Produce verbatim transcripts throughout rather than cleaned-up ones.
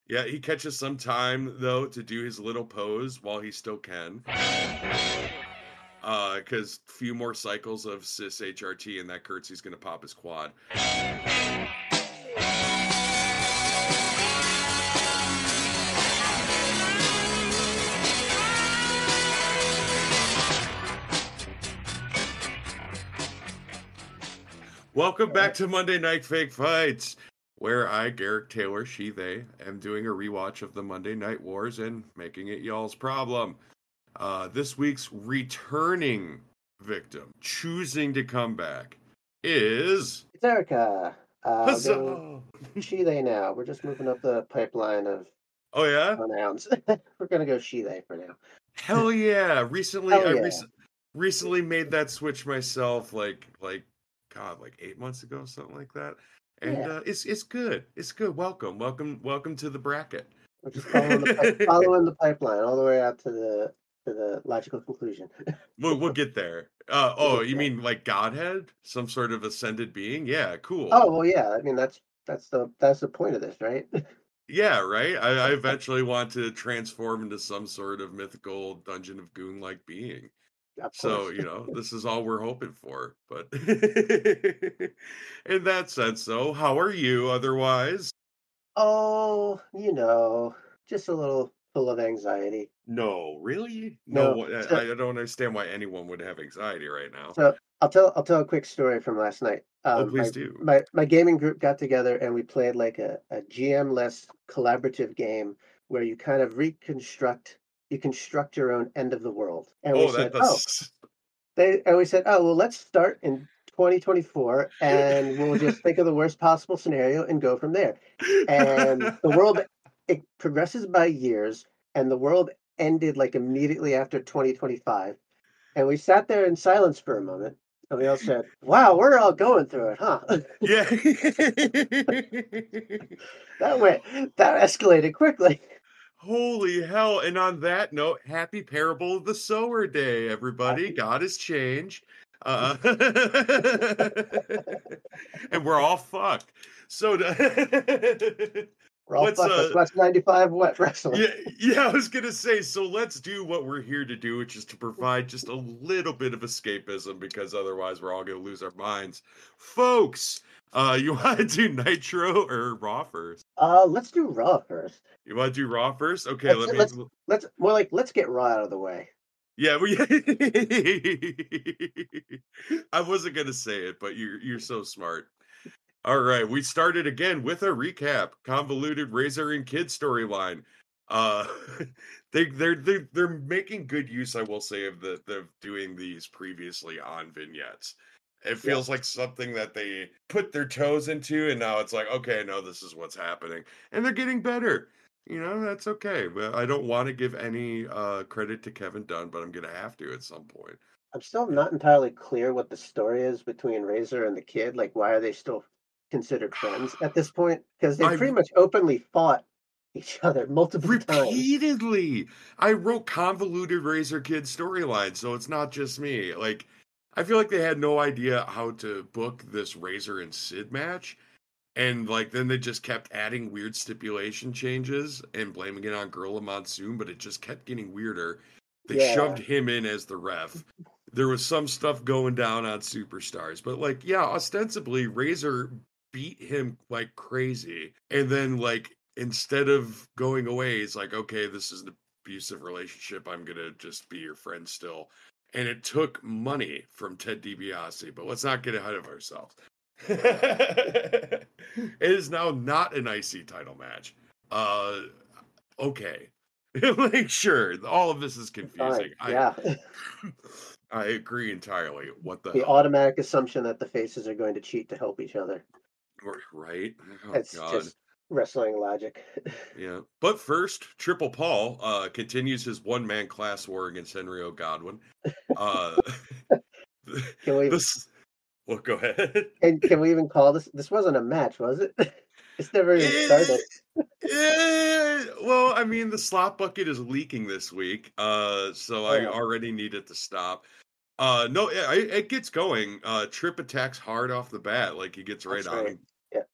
Yeah, he catches some time though to do his little pose while he still can. Uh, because few more cycles of cis H R T and that Curtsy's gonna pop his quad. Welcome back to Monday Night Fake Fights, where I, Garrick Taylor, she, they, am doing a rewatch of the Monday Night Wars and making it y'all's problem. Uh, this week's returning victim, choosing to come back, is... It's Erica. Uh, I'll go Huzzah! she, they now. We're just moving up the pipeline of Oh yeah? pronouns. We're going to go she, they for now. Hell yeah! Recently, Hell I yeah. rec- recently made that switch myself, like, like, God, like eight months ago, something like that. And Yeah. uh, it's it's good. It's good. Welcome, welcome, welcome to the bracket. We're just following the pipe, following the pipeline all the way out to the to the logical conclusion. We'll we'll get there. Uh, We'll oh, get you there. mean like Godhead, some sort of ascended being? Yeah, cool. Oh well, yeah. I mean, that's that's the that's the point of this, right? Yeah, right. I, I eventually want to transform into some sort of mythical Dungeon of Goon-like being. Of So, course. you know, this is all we're hoping for. But in that sense, though, how are you otherwise? Oh, you know, just a little full of anxiety. No, really? No, No, so I, I don't understand why anyone would have anxiety right now. So I'll tell I'll tell a quick story from last night. Oh, Um, please my do. my my gaming group got together and we played like a, a G M-less collaborative game where you kind of reconstruct you construct your own end of the world. And we Oh, that said, oh, does. they and we said, oh well, let's start in twenty twenty-four and we'll just think of the worst possible scenario and go from there. And the world it progresses by years, and the world ended like immediately after twenty twenty-five. And we sat there in silence for a moment, and we all said, "Wow, we're all going through it, huh?" Yeah. That went that escalated quickly. Holy hell. And on that note, happy Parable of the Sower Day, everybody. Happy God has changed. Uh, and we're all fucked. So, We're all what's fucked. Let's uh watch ninety-five what wrestling. yeah, yeah, I was gonna say, so let's do what we're here to do, which is to provide just a little bit of escapism because otherwise we're all gonna lose our minds. Folks, uh, you wanna do Nitro or Raw first? Uh, let's do Raw first. You wanna do Raw first? Okay, Let's let me let's let's more like let's get Raw out of the way. yeah, we I wasn't gonna say it, but you're you're so smart. All right, we started again with a recap. Convoluted Razor and Kid storyline. Uh, they they're they're they're making good use, I will say, of the the doing these previously on vignettes. It feels Yes. like something that they put their toes into, and now it's like, okay, no, this is what's happening, and they're getting better. You know, that's okay. But I don't want to give any uh credit to Kevin Dunn, but I'm gonna have to at some point. I'm still not entirely clear what the story is between Razor and the kid. Like, why are they still considered friends at this point? Because they I pretty much openly fought each other multiple times. repeatedly. I wrote convoluted Razor Kid storyline, so it's not just me. Like, I feel like they had no idea how to book this Razor and Sid match. And like then they just kept adding weird stipulation changes and blaming it on Gorilla Monsoon, but it just kept getting weirder. They Yeah. shoved him in as the ref. There was some stuff going down on Superstars, but like, yeah, ostensibly Razor beat him like crazy. And then like instead of going away, he's like, okay, this is an abusive relationship. I'm gonna just be your friend still. And it took money from Ted DiBiase, but let's not get ahead of ourselves. It is now not an I C title match. Uh, okay. Like, sure, all of this is Fine. confusing. I Yeah. I agree entirely. What the The hell? automatic assumption that the faces are going to cheat to help each other. Right? Oh It's God. just wrestling logic. Yeah. But first, Triple Paul uh continues his one-man class war against Henry O. Godwin. Uh Can we this well, go ahead. and can we even call this this wasn't a match, was it? It's never even Eh, started. eh, well, I mean, the slop bucket is leaking this week, uh, so I Oh, already need it to stop. Uh, no, it, it gets going. Uh, Trip attacks hard off the bat, like he gets right that's on right. him, Yeah.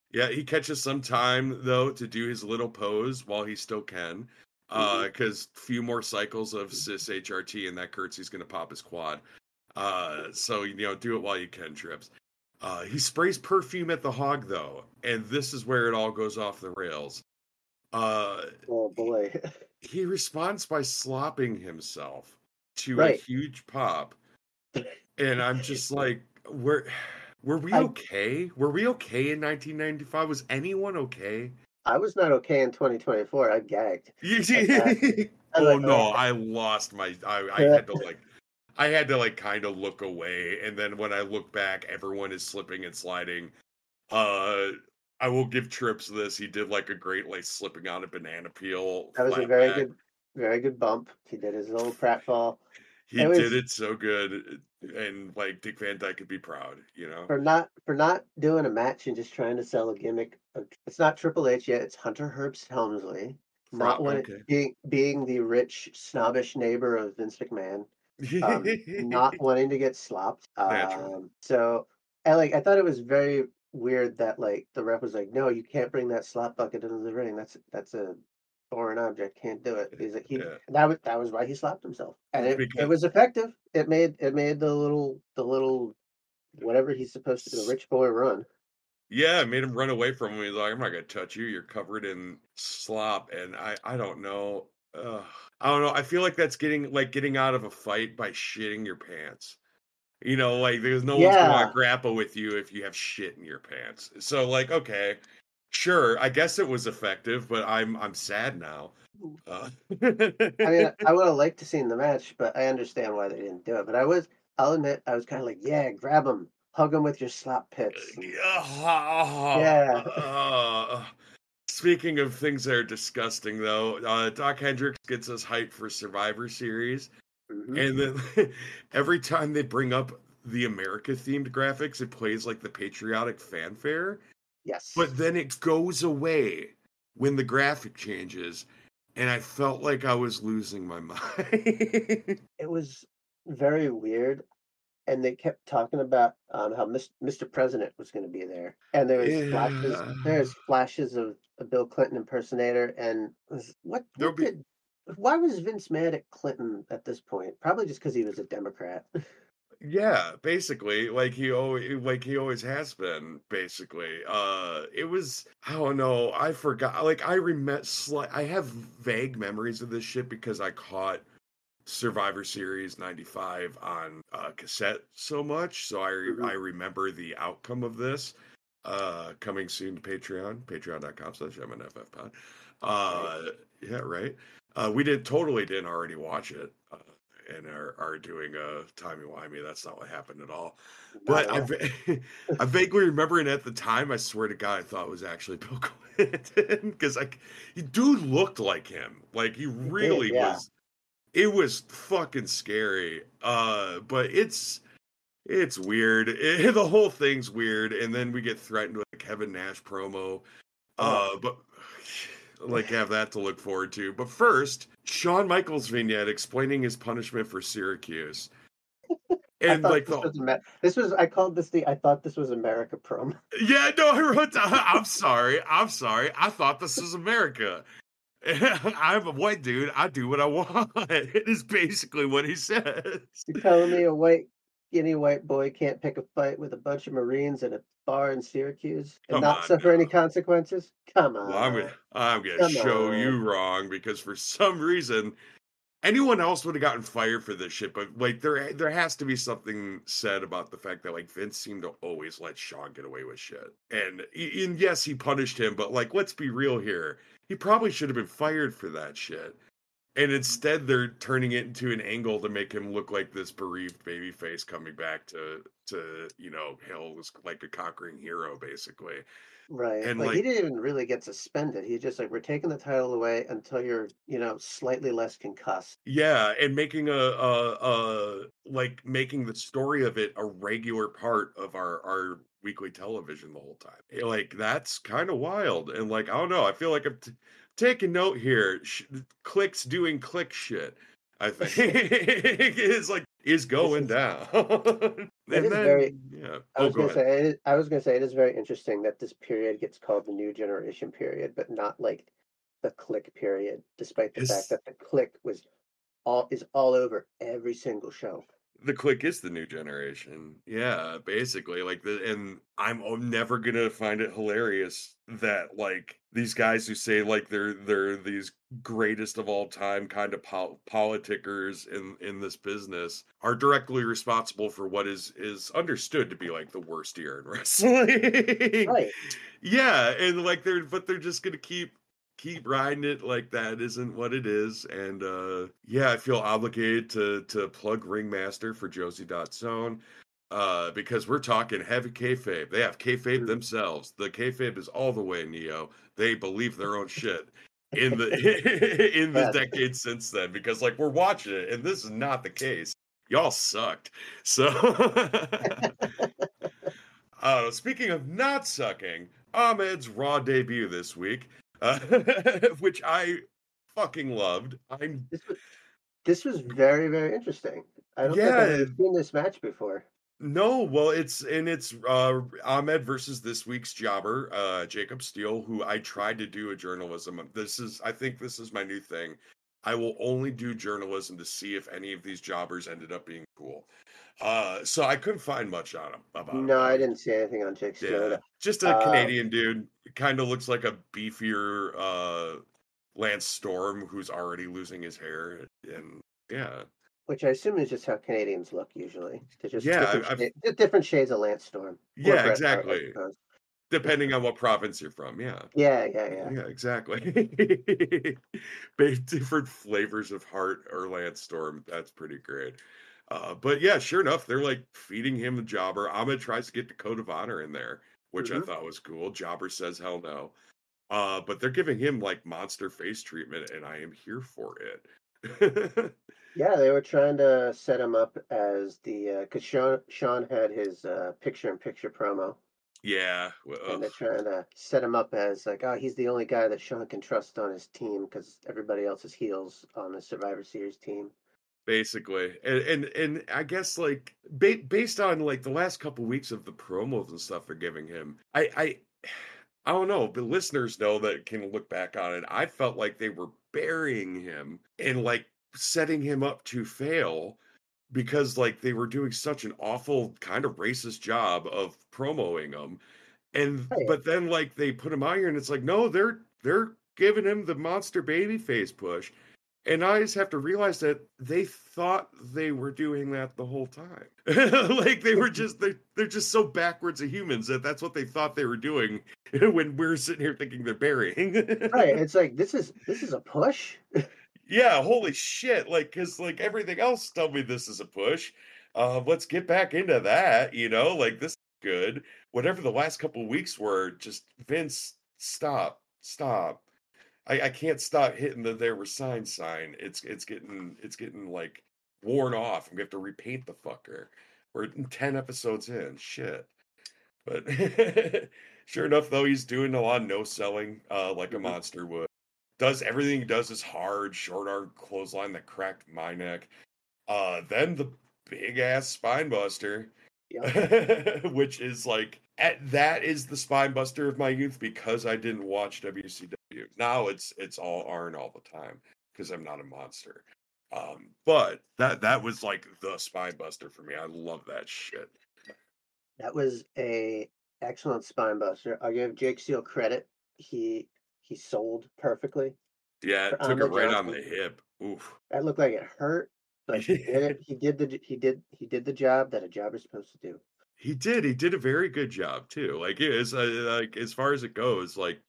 Yeah, he catches some time though to do his little pose while he still can. Uh, Mhm. because few more cycles of cis H R T and that curtsy's gonna pop his quad. Uh, so you know, do it while you can, Trips. Uh, he sprays perfume at the hog though, and this is where it all goes off the rails. Uh, Oh he, boy. he responds by slopping himself to a Right. huge pop, and I'm just like, were were we I okay? Were we okay in nineteen ninety-five? Was anyone okay? I was not okay in twenty twenty-four. I gagged You at that. see- I was oh like, no, "Oh." I lost my. I, I had to like, I had to like kind of look away, and then when I look back, everyone is slipping and sliding. Uh, I will give Trips this. He did like a great like slipping on a banana peel That was a flat very back. good very good bump. He did his little pratfall. He It did was it so good, and like Dick Van Dyke could be proud, you know. for not for not doing a match and just trying to sell a gimmick. uh, It's not Triple H yet. It's Hunter Hearst Helmsley, Pro- not when it, okay. being being the rich snobbish neighbor of Vince McMahon, um, not wanting to get slopped. Naturally, Um, so I like I thought it was very weird that like the rep was like, no, you can't bring that slop bucket into the ring. That's that's a foreign object. Can't do it. He's like he yeah. that was that was why he slapped himself, and it it Because was effective. It made it made the little the little whatever he's supposed to be, the rich boy run. yeah, it made him run away from him. He's like, "I'm not gonna touch you. You're covered in slop." And I, I don't know. Ugh. I don't know. I feel like that's getting like getting out of a fight by shitting your pants. You know, like there's no one's gonna want to Yeah, grapple with you if you have shit in your pants. So like, okay, sure. I guess it was effective, but I'm I'm sad now. Uh, I mean, I would have liked to seen the match, but I understand why they didn't do it. But I was, I'll admit, I was kind of like, yeah, grab him, hug him with your slop pits, and yeah. uh, speaking of things that are disgusting, though, uh, Doc Hendricks gets us hyped for Survivor Series, Hmm. and then every time they bring up the America themed graphics, it plays like the patriotic fanfare, Yes, but then it goes away when the graphic changes, and I felt like I was losing my mind. it was very weird, and they kept talking about um, how Mis- mister President was going to be there, and there was flashes, Yeah, there's flashes of a Bill Clinton impersonator, and was, what there'll what be did, why was Vince mad at Clinton at this point? Probably just because he was a Democrat. yeah, basically, like he always like he always has been, basically. Uh it was I don't know, I forgot like I remember sli- I have vague memories of this shit because I caught Survivor Series ninety-five on uh cassette so much, so I re- Hmm. I remember the outcome of this. Uh coming soon to Patreon, patreon dot com slash M N F F pod. Right. Uh yeah, right. Uh we did totally didn't already watch it. Uh, and are, are doing a timey-wimey. That's not what happened at all. Not But at I, all. va- I vaguely remember, and at the time, I swear to God, I thought it was actually Bill Clinton because like, he dude looked like him. Like he He did, really yeah. was. It was fucking scary. Uh, but it's it's weird. It, the whole thing's weird, and then we get threatened with a Kevin Nash promo. Oh, Uh, but like have that to look forward to. But first, Shawn Michaels vignette explaining his punishment for Syracuse. I And thought like this the was Amer this was I called this the I thought this was America Prom. yeah, no, I wrote down, I'm sorry, I'm sorry. I thought this was America. I'm a white dude. I do what I want. It is basically what he says. You're telling me a white, skinny white boy can't pick a fight with a bunch of Marines at a bar in Syracuse and Come not on suffer any now. consequences? Come Well, I'm gonna on. I'm gonna Come show on. you wrong because for some reason anyone else would have gotten fired for this shit, but like there there has to be something said about the fact that like Vince seemed to always let Shawn get away with shit. And, and yes, he punished him, but like let's be real here. He probably should have been fired for that shit. And instead they're turning it into an angle to make him look like this bereaved baby face coming back to to, you know, hail was like a conquering hero basically. Right. And Like he like didn't even really get suspended. He just like we're taking the title away until you're, you know, slightly less concussed. yeah, and making a, a, a like making the story of it a regular part of our our weekly television the whole time. Eh, Like that's kind of wild, and like I don't know, I feel like I'm t- taking note here. Sh- clicks doing click shit. I think it's like is This going is down. it And is very then yeah. I Oh, was go gonna ahead. say it is, I was gonna say it is very interesting that this period gets called the new generation period, but not like the click period, despite the fact His that the click was all is all over every single show. The Click is the new generation. Yeah, basically, like, the and I'm o never gonna find it hilarious that, like, these guys who say, like, they're they're these greatest of all time kind of pol politicers in in this business are directly responsible for what is is understood to be, like, the worst year in wrestling. Right. Yeah, and, like, they're but they're just gonna keep keep riding it like that isn't what it is. And uh yeah, I feel obligated to to plug Ringmaster for Josie Dot Zone. Uh because we're talking heavy kayfabe. They have kayfabe Mhm. themselves. The kayfabe is all the way Neo. They believe their own shit in the in the Yes. decade since then, because like we're watching it and this is not the case. Y'all sucked. So uh speaking of not sucking, Ahmed's Raw debut this week, uh, which I fucking loved. I'm This was this was very, very interesting. I don't think I've yeah, ever seen this match before. no, well, it's and it's uh Ahmed versus this week's jobber, uh Jacob Steele, who I tried to do a journalism. This is I think this is my new thing. I will only do journalism to see if any of these jobbers ended up being cool. Uh so I couldn't find much on him about him No, I though. didn't see anything on Jake Steele Yeah, either. just a Uh, Canadian dude. Kind of looks like a beefier uh Lance Storm who's already losing his hair. And yeah. which I assume is just how Canadians look usually. They're just Yeah, different I, I've shade, different shades of Lance Storm or yeah, Bret Hart, I exactly. suppose. Depending on what province you're from. Yeah. Yeah, yeah, yeah. Yeah, exactly. Ba- Different flavors of heart or Lance Storm. That's pretty great. Uh, but yeah, sure enough, they're like feeding him the jobber. Ahmed tries to get the code of honor in there, which I hmm thought was cool. Jobber says hell no. Uh, but they're giving him like monster face treatment, and I am here for it. Yeah, they were trying to set him up as the because Sean Sean had his uh, picture-in-picture promo, Yeah. Well, and ugh, they're trying to set him up as like, oh, he's the only guy that Sean can trust on his team because everybody else is heels on the Survivor Series team. basically, and and and I guess like ba- based on like the last couple weeks of the promos and stuff they're giving him, I I I don't know. The listeners know that can look back on it. I felt like they were burying him and like setting him up to fail because like they were doing such an awful kind of racist job of promoting him. And Hey, but then like they put him out here and it's like, no, they're they're giving him the monster baby face push. And I just have to realize that they thought they were doing that the whole time. Like they were just they're, they're just so backwards of humans that that's what they thought they were doing when we're sitting here thinking they're burying. right, it's like this is this is a push. Yeah, holy shit! Like, cause like everything else told me this is a push. Uh, let's get back into that. You know, like this is good. Whatever the last couple of weeks were, just Vince, stop, stop. I, I can't stop hitting the there were signs sign. It's it's getting it's getting like worn off. I'm gonna have to repaint the fucker. We're ten episodes in. Shit. But sure enough, though, he's doing a lot of no selling, uh, like a Mhm. monster would. Does everything he does is hard, short arm clothesline that cracked my neck. Uh, then the big ass spine buster, Yep. which is like at, that is the spine buster of my youth because I didn't watch W C W. Now it's it's all Arn all the time because I'm not a monster. Um, but that that was like the spine buster for me. I love that shit. That was a excellent spine buster. I'll give Jake Steele credit. He he sold perfectly Yeah, for it took it Ahmed right on Johnson. the hip. Oof. That looked like it hurt, but he did it. He did the he did he did the job that a jobber's supposed to do. He did. He did a very good job too. Like it is uh, like as far as it goes, like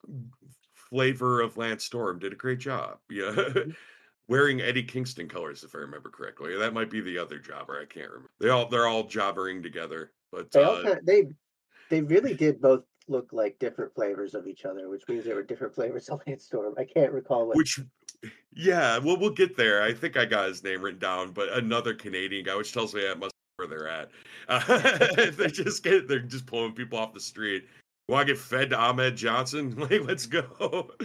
flavor of Lance Storm did a great job. Yeah. Mhm. Wearing Eddie Kingston colors, if I remember correctly. That might be the other jobber. I can't remember. They all they're all jobbering together. But They all uh kind of, they they really did both look like different flavors of each other, which means they were different flavors of Lance Storm. I can't recall what. which yeah, well we'll get there. I think I got his name written down, but another Canadian guy, which tells me that must be where they're at. Uh, they just get they're just pulling people off the street. Want to get fed to Ahmed Johnson? Like, let's go.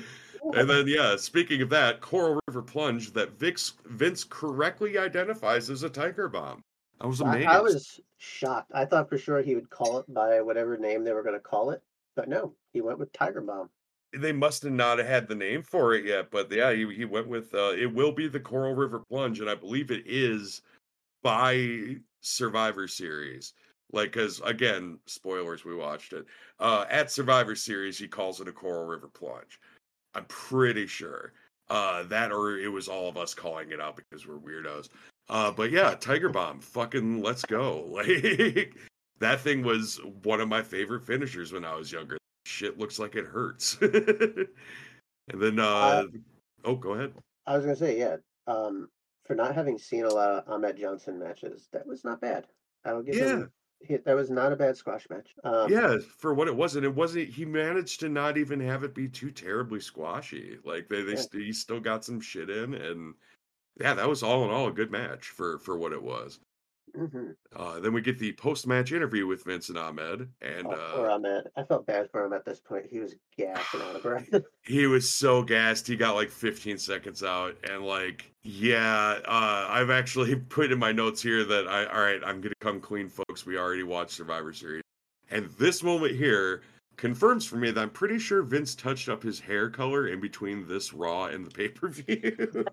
And then, yeah, speaking of that, Coral River Plunge that Vix, Vince correctly identifies as a Tiger Bomb. I was I, I amazed. was shocked. I thought for sure he would call it by whatever name they were going to call it, but no, he went with Tiger Bomb. They must have not had the name for it yet, but yeah, he, he went with uh, it will be the Coral River Plunge, and I believe it is by Survivor Series. Like, because again, spoilers, we watched it. Uh, at Survivor Series, he calls it a Coral River Plunge. I'm pretty sure. Uh, that or it was all of us calling it out because we're weirdos. Uh, but yeah, Tiger Bomb, fucking let's go. Like that thing was one of my favorite finishers when I was younger. Shit looks like it hurts. And then Uh, uh oh, go ahead. I was going to say, yeah, um, for not having seen a lot of Ahmed Johnson matches, that was not bad. I'll give Yeah. him, he, that was not a bad squash match. Um, Yeah, for what it was, and it wasn't. He managed to not even have it be too terribly squashy. Like they, they, yeah. st- he still got some shit in, and yeah, that was all in all a good match for for what it was. hmm Uh, then we get the post match interview with Vincent Ahmed, and Oh, poor uh, Ahmed. I felt bad for him at this point. He was gassed and out of breath. he was so gassed. He got like fifteen seconds out, and like, yeah, uh, I've actually put in my notes here that I, all right, I'm gonna come clean, folks. We already watched Survivor Series, and this moment here confirms for me that I'm pretty sure Vince touched up his hair color in between this Raw and the pay per view.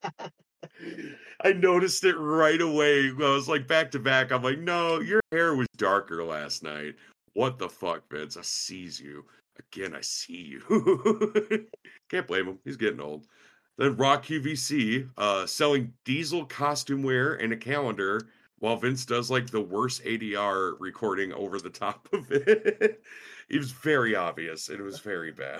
I noticed it right away. I was like back to back. I'm like, no, your hair was darker last night. What the fuck, Vince? I sees you. Again, I see you. Can't blame him. He's getting old. Then Raw Q V C uh, selling Diesel costume wear and a calendar while Vince does like the worst A D R recording over the top of it. It was very obvious. And it was very bad.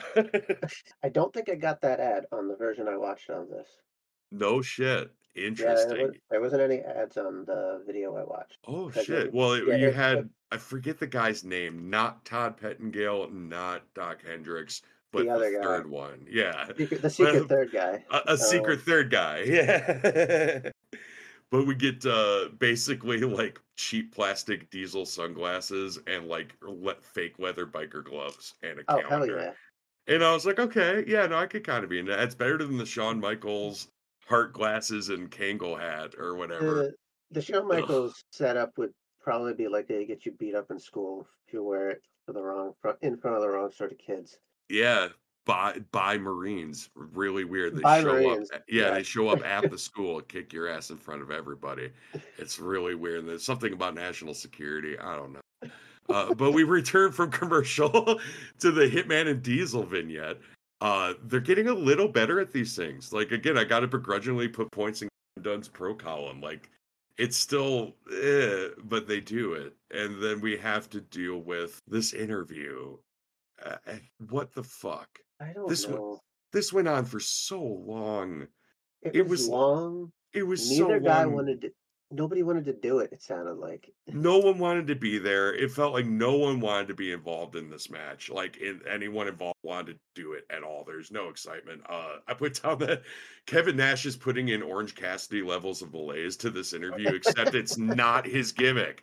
I don't think I got that ad on the version I watched on this. No shit. Yeah, there, was, Interesting. there wasn't any ads on the video I watched Oh because shit. it, Well, it, yeah, you it, it, had I forget the guy's name, not Todd Pettengill, not Doc Hendricks, the but the other guy, third one. Yeah. secret, the secret Well, third guy. a, a Um, secret third guy. Yeah. But we get uh basically like cheap plastic diesel sunglasses and like le- fake leather biker gloves and a oh hell calendar. yeah, And I was like, okay, yeah, no, I could kind of be in that. It's better than the Shawn Michaels heart glasses and Kangol hat or whatever. the the Shawn Ugh. Michaels setup would probably be like they get you beat up in school if you wear it for the wrong front in front of the wrong sort of kids. Yeah, by by Marines. Really weird. They By show up Marines, a yeah, yeah. they show up at the school, kick your ass in front of everybody. It's really weird. There's something about national security. I don't know. Uh, but we return from commercial to the Hitman and Diesel vignette. Uh, they're getting a little better at these things. Like again, I got to begrudgingly put points in Dunn's pro column. Like it's still, eh, but they do it, and then we have to deal with this interview. Uh, eh, what the fuck? I don't This went know. this went on for so long. It It was was long. it was so Neither guy long. wanted to. Nobody wanted to do it. It sounded like. No one wanted to be there. It felt like no one wanted to be involved in this match. Like in, anyone involved wanted to do it at all. There's no excitement. Uh, I put down that Kevin Nash is putting in Orange Cassidy levels of malaise to this interview, except it's not his gimmick.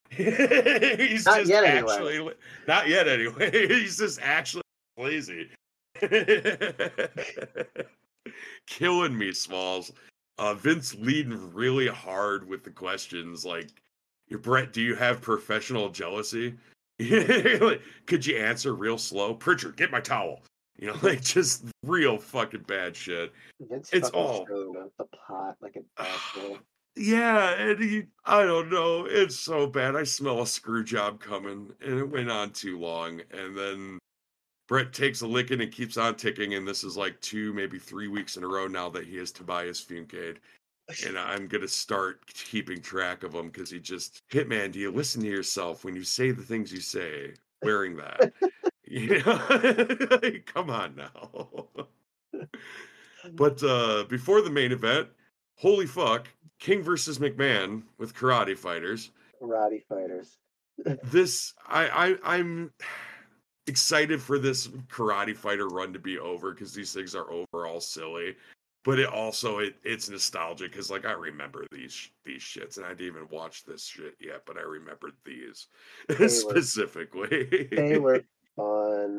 He's Not just yet, anyway. actually not yet anyway. He's just actually lazy. Killing me, Smalls. Uh, Vince leading really hard with the questions like, Brett, do you have professional jealousy? Like, could you answer real slow? Pritchard, get my towel. You know, like just real fucking bad shit. Vince It's fucking all stirring the, the pot like an asshole. yeah, and he, I don't know. It's so bad. I smell a screw job coming, and it went on too long. And then Brett takes a licking and keeps on ticking, and this is like two, maybe three weeks in a row now that he has Tobias Funke. And I'm gonna start keeping track of him because he just Hitman. Do you listen to yourself when you say the things you say? Wearing that, you know? Like, come on now. But uh, before the main event, holy fuck, King versus McMahon with karate fighters. Karate fighters. This I, I I'm excited for this karate fighter run to be over because these things are overall silly. But it also it it's nostalgic because like I remember these these shits and I didn't even watch this shit yet, but I remembered these They were specifically. they were fun.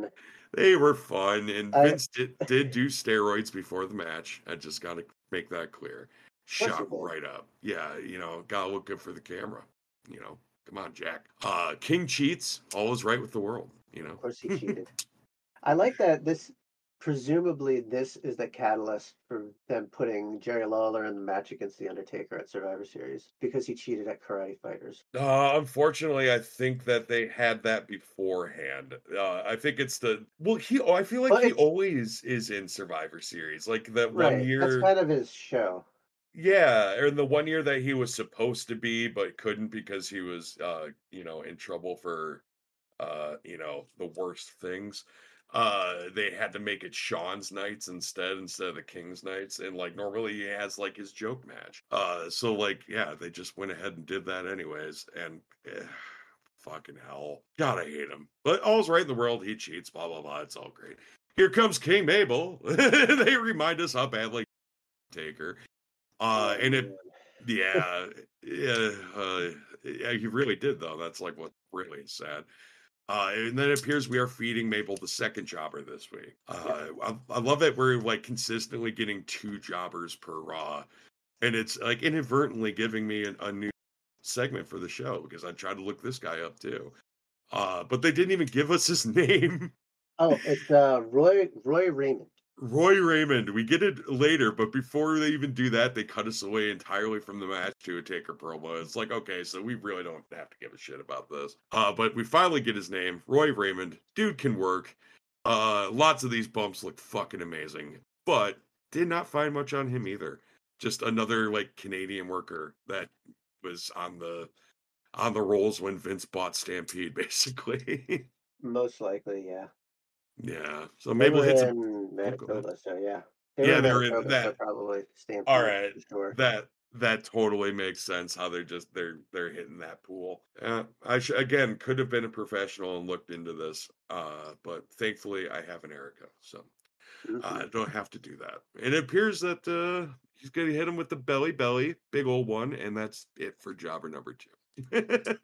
They were fun, and I, of Vince did, did do steroids before the match. I just got to make that clear. course he Shot did. Of right up. Yeah, you know, gotta look good for the camera. You know, come on, Jack. Uh, King cheats, all is right with the world, you course he know? cheated. I like that this presumably this is the catalyst for them putting Jerry Lawler in the match against The Undertaker at Survivor Series because he cheated at Karate Fighters. Uh, unfortunately, I think that they had that beforehand. Uh, I think it's the well, he. Oh, I feel like Well, he it's always is in Survivor Series. Like that one right. That's year, kind of his show. yeah, or the one year that he was supposed to be but couldn't because he was, uh, you know, in trouble for, uh, you know, the worst things. Uh, they had to make it Sean's nights instead instead of the King's nights, and like normally he has like his joke match. Uh, so like yeah, they just went ahead and did that anyways, and eh, fucking hell, God, I hate him. But all's right in the world. He cheats, blah blah blah. It's all great. Here comes King Mabel. They remind us how badly Taker. Uh, Oh and it, man. yeah, yeah, uh, yeah, he really did though. That's like what really is sad. Uh, and then it appears we are feeding Mabel the second jobber this week. Yep. Uh, I, I love that we're like consistently getting two jobbers per Raw, and it's like inadvertently giving me an, a new segment for the show because I tried to look this guy up too. Uh, but they didn't even give us his name. Oh, it's uh Roy Roy Raymond. Roy Raymond. We get it later, but before they even do that, they cut us away entirely from the match to a Taker promo. It's like, okay, so we really don't have to give a shit about this. Uh, but we finally get his name, Roy Raymond. Dude can work. Uh, lots of these bumps look fucking amazing, but did not find much on him either. Just another like Canadian worker that was on the on the rolls when Vince bought Stampede, basically. Most likely, yeah. Yeah. So They Mabel were hits a. in Oh, go ahead. Manitoba, so yeah. They were Yeah, in they were in Manitoba, so that. probably All Stampede right, for sure. that that totally makes sense how they're just they're they're hitting that pool. Uh, I sh- again could have been a professional and looked into this, uh, but thankfully I have an Erica, so uh, Hmm. I don't have to do that. And it appears that uh, he's gonna hit him with the belly belly, big old one, and that's it for jobber number two.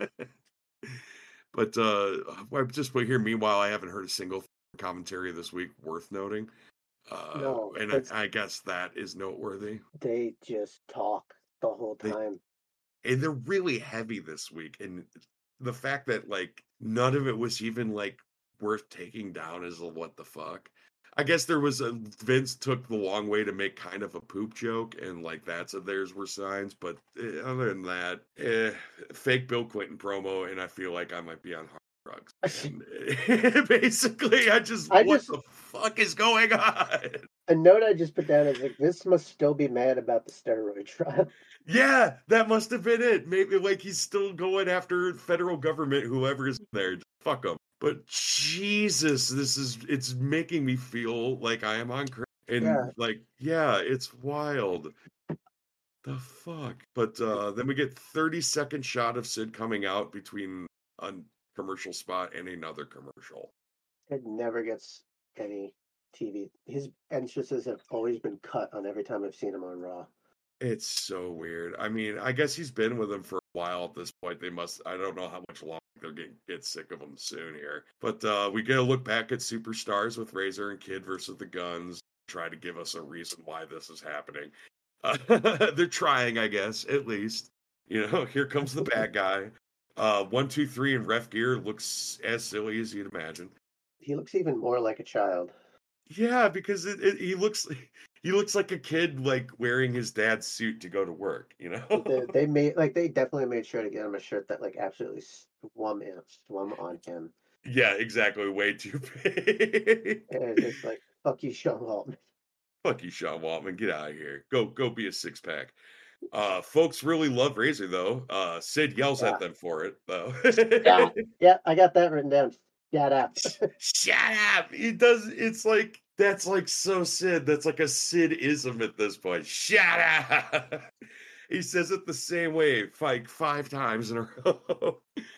But uh, I just put here. Meanwhile, I haven't heard a single commentary this week worth noting, uh, No, and I, it's I guess that is noteworthy. they just talk the whole They time. and they're really heavy this week, and the fact that like none of it was even like worth taking down is a what the fuck. I guess there was a Vince took the long way to make kind of a poop joke, and like that's a theirs were signs. But eh, other than that, eh, fake Bill Clinton promo, and I feel like I might be on hard drugs. And eh, basically, I just I what just the fuck is going on? a note I just put down is like this must still be mad about the steroid trial. Yeah, that must have been it. Maybe like he's still going after federal government, whoever is there. Just fuck them. But Jesus, this is it's making me feel like I am on crack. Yeah, And like, yeah, it's wild. The fuck. But uh then we get thirty second shot of Sid coming out between a commercial spot and another commercial. it never gets any T V. His entrances have always been cut on every time I've seen him on Raw. It's so weird. I mean, I guess he's been with them for a while at this point. They must, I don't know how much longer they'll get, get sick of him soon here. But uh, we get a look back at Superstars with Razor and Kid versus the Guns, try to give us a reason why this is happening. Uh, they're trying, I guess, at least. You know, here comes the bad guy. Uh, one, two, three in ref gear looks as silly as you'd imagine. He looks even more like a child. Yeah, because it, it, he looks he looks like a kid like wearing his dad's suit to go to work, you They, know? they made like they definitely made sure to get him a shirt that like absolutely swum in, swum on him, Yeah, exactly. Way too big. and it's just like fuck you, Sean Waltman. Fuck you, Sean Waltman. Get out of here. Go go be a six pack. Uh folks really love Razor though. Uh Sid yells Yeah, at them for it though. yeah, yeah. I got that written down. Shut up. Shut up. He does it's like that's like so Sid. That's like a Sid-ism at this point. Shut up. He says it the same way like five times in a row.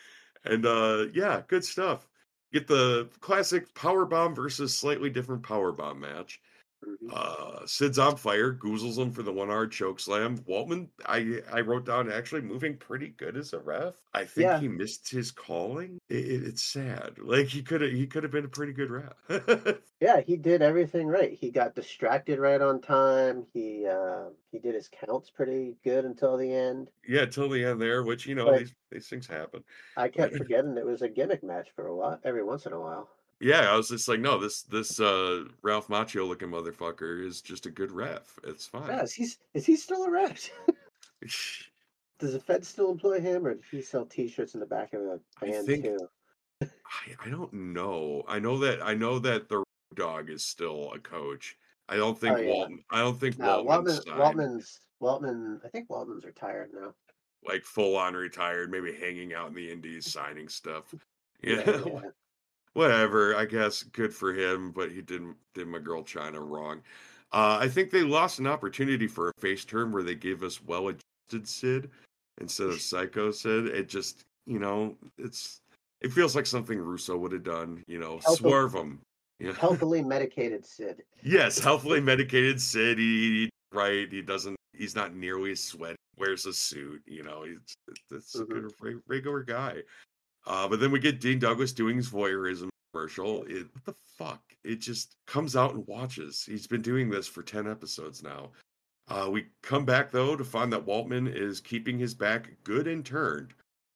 And uh yeah, good stuff. Get the classic power bomb versus slightly different power bomb match. Mhm. Uh, Sid's on fire, goozles him for the one hour choke slam. Waltman, I I wrote down actually moving pretty good as a ref. I think Yeah, he missed his calling. It, it- it's sad. Like he could have he could have been a pretty good ref. yeah, he did everything right. He got distracted right on time. He uh, he did his counts pretty good until the end. Yeah, till the end there, which you know But these these things happen. I But kept forgetting it was a gimmick match for a while, every once in a while. yeah, I was just like, no, this this uh Ralph Macchio looking motherfucker is just a good ref. It's Yeah, fine. is he is he still around? Does the Fed still employ him, or did he sell T-shirts in the back of a I van think too? I, I don't know. I know that I know that the dog is still a coach. I don't Oh think yeah, Walton I don't think no, Waltman Waltman signed Waltman's Waltman. I think Waltman's retired now. like full on retired, maybe hanging out in the indies signing stuff. Yeah, Yeah, yeah. whatever. I guess good for him, but he didn't did my girl China wrong. Uh, I think they lost an opportunity for a face turn where they gave us well adjusted Sid instead of Psycho Sid. It just, you know, it's it feels like something Russo would have done. You know, Healthily, swerve him. Yeah. healthily medicated Sid. Yes, healthily medicated Sid. He, right. He doesn't. He's not nearly as sweaty. Wears a suit. You know, he's that's a Hmm. good re- regular guy. Uh, but then we get Dean Douglas doing his voyeurism commercial. It, what the fuck? It just comes out and watches. He's been doing this for ten episodes now. Uh, we come back though to find that Waltman is keeping his back good and turned.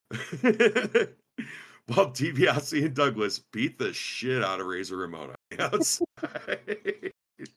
While DiBiase and Douglas beat the shit out of Razor Ramona outside.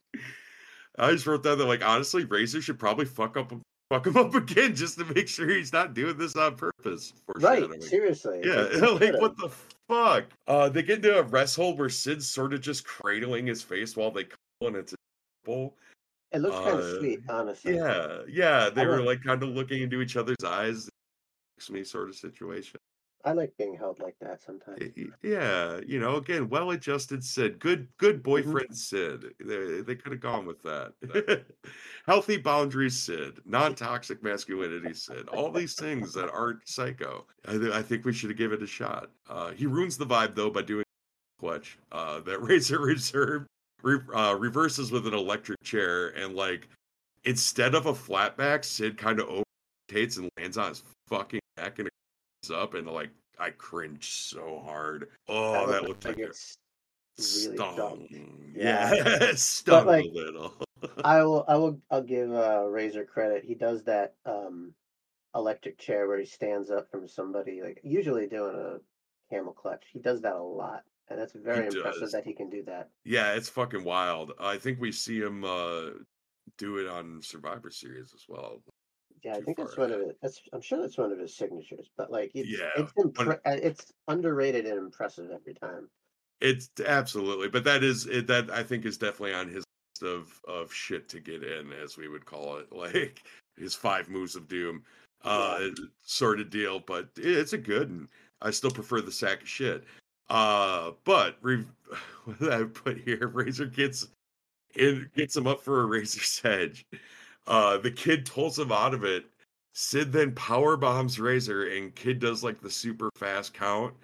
I just wrote down that, like, honestly, Razor should probably fuck up, fuck him up again just to make sure he's not doing this on purpose. Right, Foreshadowing. seriously, Yeah, like he should like have. what the fuck? Uh, they get into a rest hold where Sid's sort of just cradling his face while they cuddle, and it's a bowl. It looks kind of Uh, sweet, honestly. yeah, yeah, I they were want. like kind of looking into each other's eyes. Makes me sort of situation. I like being held like that sometimes. Y- y- Yeah, you know, again, well-adjusted Sid, good, good Hmm. boyfriend Sid. They they could have gone with that. Healthy boundaries Sid, non-toxic masculinity Sid. All these things that aren't psycho. I, th- I think we should have given it a shot. Uh, he ruins the vibe though by doing clutch. Uh, that Razor Reserve re- uh, reverses with an electric chair, and like instead of a flat back, Sid kind of overrotates and lands on his fucking neck and it goes up, and like I cringed so hard. That Oh, looks that looked like like a it's really stung. dumb. Yeah, Yeah, it but stung a like little. I will, I will, I'll give uh, Razor credit. He does that um, electric chair where he stands up from somebody, like usually doing a camel clutch. He does that a lot, and it's He very impressive does. that he can do that. Yeah, it's fucking wild. I think we see him uh, do it on Survivor Series as well. Yeah, I Too think far that's one ahead. of it. That's I'm sure that's one of his signatures. But like it's Yeah, it's when impre- uh, it's underrated and impressive every time. it's absolutely, but that is it, that I think is definitely on his list of of shit to get in, as we would call it, like his five moves of doom, Yeah. uh, sort of deal. But it's a good, and I still prefer the sack of shit. Uh, but re- what did I put here? Razor gets it gets him up for a razor's edge. Uh, the kid pulls him out of it. Sid then power bombs Razor, and Kid does like the super fast count,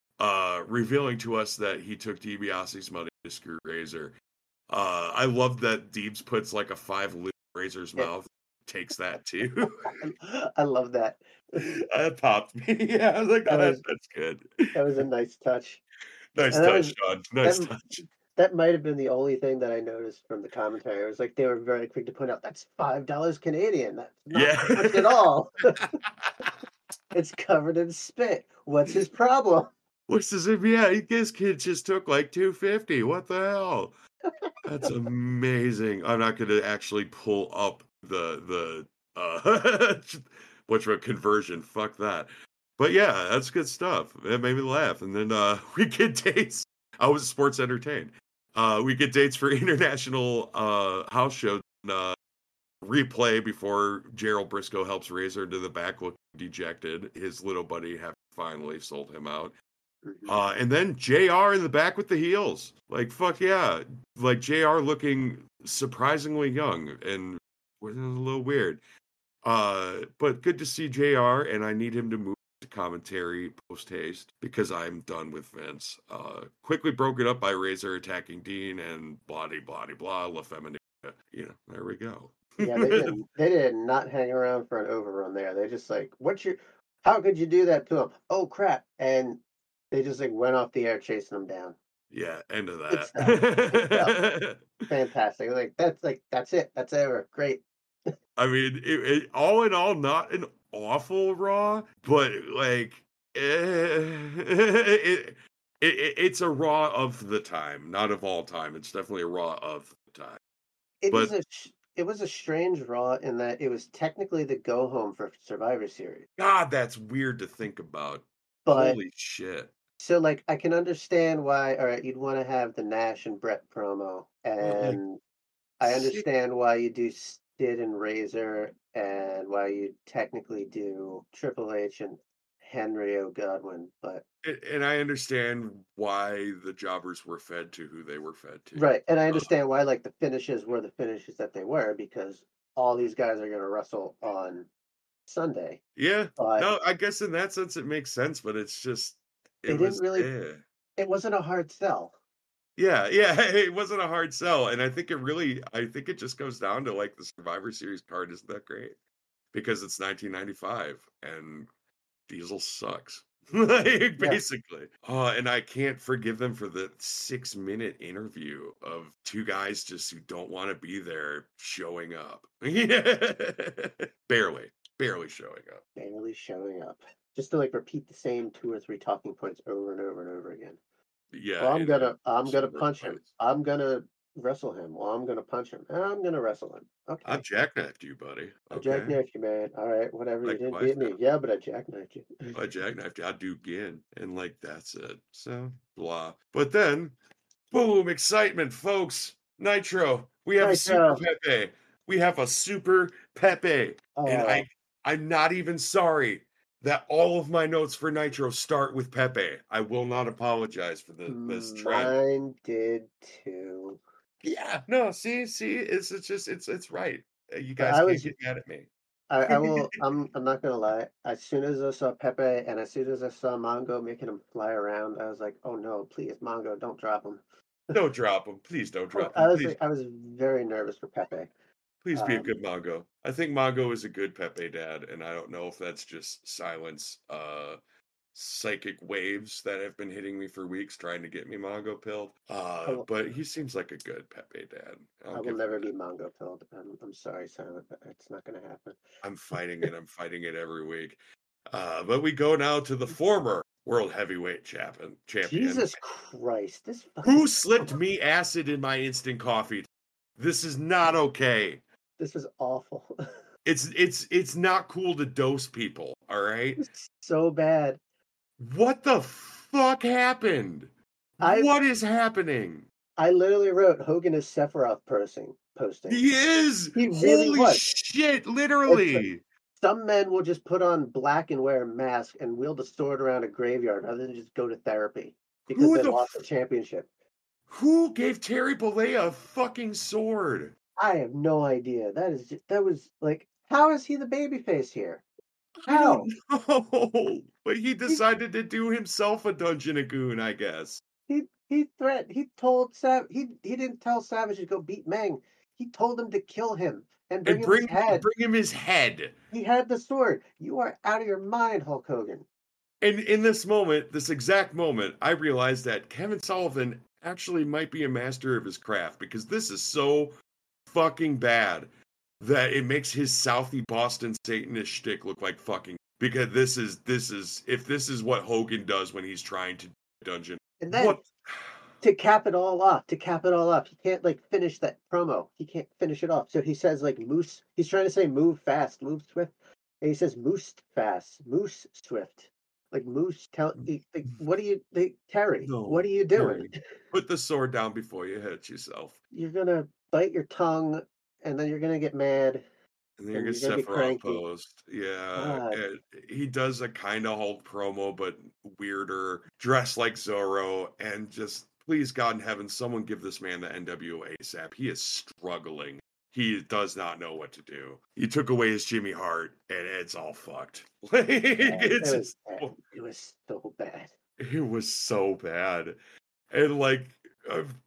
uh, revealing to us that he took DiBiase's money to screw Razor. Uh, I love that Deebs puts like a five liter Razor's Yeah. mouth, takes that too. I, I love that. That popped me. Yeah, I was like, That that, was that's good. that was a nice touch. Nice And that touch, was Sean. that Nice touch. that might have been the only thing that I noticed from the commentary. It was like they were very quick to point out that's five dollars Canadian. That's not Yeah. much at all. It's covered in spit. What's his problem? What's this? Yeah, this kid just took like two fifty. What the hell? That's amazing. I'm not gonna actually pull up the the uh which one conversion. Fuck that. But yeah, that's good stuff. It made me laugh. And then uh we get dates. I was sports entertained. Uh we get dates for international uh house shows, uh replay before Gerald Briscoe helps Razor to the back looking dejected. His little buddy have finally sold him out. Mhm. Uh, and then J R in the back with the heels. Like, fuck yeah. Like, J R looking surprisingly young and was a little weird. Uh, but good to see J R, and I need him to move to commentary post haste because I'm done with Vince. Uh, quickly broken up by Razor attacking Dean and blah, blah, blah, blah, La Feminine you know, there we go. Yeah, they did. They did not hang around for an overrun there. They just like, what's your? How could you do that to him? Oh crap! And they just like went off the air chasing him down. Yeah, end of Good stuff. Good stuff. that. Fantastic. Like that's like that's it. That's ever great. I mean, it, it, all in all, not an awful Raw, but like, eh, it, it, it's a Raw of the time, not of all time. It's definitely a Raw of the time. It is But a. sh- It was a strange Raw in that it was technically the go home for Survivor Series, God, that's weird to think about. but Holy shit. so like I can understand why. All right, you'd want to have the Nash and Brett promo, But like, and I six, understand why you do Sid and Razor, and why you technically do Triple H and Henry O. Godwin, but and I understand why the jobbers were fed to who they were fed to. right, and I Uh, understand why like the finishes were the finishes that they were because all these guys are going to wrestle on Sunday, yeah, but no, I guess in that sense it makes sense, but it's just, it they didn't was, really. eh. It wasn't a hard sell. Yeah, yeah, it wasn't a hard sell, and I think it really, I think it just goes down to like the Survivor Series card isn't that great because it's nineteen ninety-five and Diesel sucks, like Yeah, basically. Oh, and I can't forgive them for the six minute interview of two guys just who don't want to be there showing up. barely, barely showing up. barely showing up just to like repeat the same two or three talking points over and over and over again. Yeah, Well, I'm in a gonna I'm gonna similar punch him. place. I'm gonna wrestle him. Well, I'm gonna punch him. And I'm gonna wrestle him. I've Okay. jackknifed you, buddy. I Okay, jackknifed you, man. All right, whatever. You like didn't twice beat now. me. Yeah, but I jackknifed you. I jackknifed you. I do again, and like that's it. So blah. But then, boom! Excitement, folks. Nitro. We have a super Nitro. Pepe. We have a super Pepe, and Oh, I I'm not even sorry that all of my notes for Nitro start with Pepe. I will not apologize for the, this trend. mine did too. Yeah, no, see, see, it's it's just it's it's right. Uh, You But guys I can't was get mad at me. I, I will I'm I'm not gonna lie. As soon as I saw Pepe and as soon as I saw Mongo making him fly around, I was like, oh no, please, Mongo, don't drop him. Don't drop him, please. Don't Oh, drop I him, was please. like, I was very nervous for Pepe. Please be a Um, good Mongo. I think Mongo is a good Pepe dad, and I don't know if that's just silence, uh, psychic waves that have been hitting me for weeks trying to get me Mongo pilled. I Uh, will, but he seems like a good Pepe dad. I'll I will give him never that. be Mongo filled. I'm, I'm sorry, Silent, but it's not gonna happen. I'm fighting it. I'm fighting it every week. Uh, but we go now to the former world heavyweight champion, champion Jesus Christ, this who fucking slipped me acid in my instant coffee. This is not okay. this is awful. It's it's it's not cool to dose people, all right? It's so bad. What the fuck happened? I What is happening? I literally wrote Hogan is Sephiroth posting posting. He is! He really Holy was. shit, It's like literally. some men will just put on black and wear a mask and wield a sword around a graveyard rather than just go to therapy because Who they the lost the f- championship. who gave Terry Bollea a fucking sword? I have no idea. That is just, that was like, how is he the babyface here? I How? don't know. But he He decided to do himself a Dungeon of Goon, I guess. he he threat. He told Sav. He he didn't tell Savage to go beat Meng. He told him to kill him and bring And him his bring head. bring him his head. He had the sword. You are out of your mind, Hulk Hogan. And in this moment, this exact moment, I realized that Kevin Sullivan actually might be a master of his craft because this is so fucking bad that it makes his Southie Boston Satanist shtick look like fucking. Because this is this is if this is what Hogan does when he's trying to dungeon. And then What? to cap it all off, to cap it all off, he can't like finish that promo. He can't finish it off. So he says like moose. He's trying to say move fast, move swift, and he says moose fast, moose swift. Like moose, tell like, what are you, like, Terry? No, What are you doing? Terry, put the sword down before you hit yourself. You're gonna bite your tongue, and then you're gonna get mad, And then you're and gonna you're gonna get Sephiroth cranky. post. Yeah. God, And he does a kind of Hulk promo, but weirder, dressed like Zorro, and just please God in heaven, someone give this man the N W A ASAP. He is struggling. He does not know what to do. You took away his Jimmy Hart, and it's all fucked. Like, bad. It it's was just, bad. It was so bad. it was so bad. And like, uh,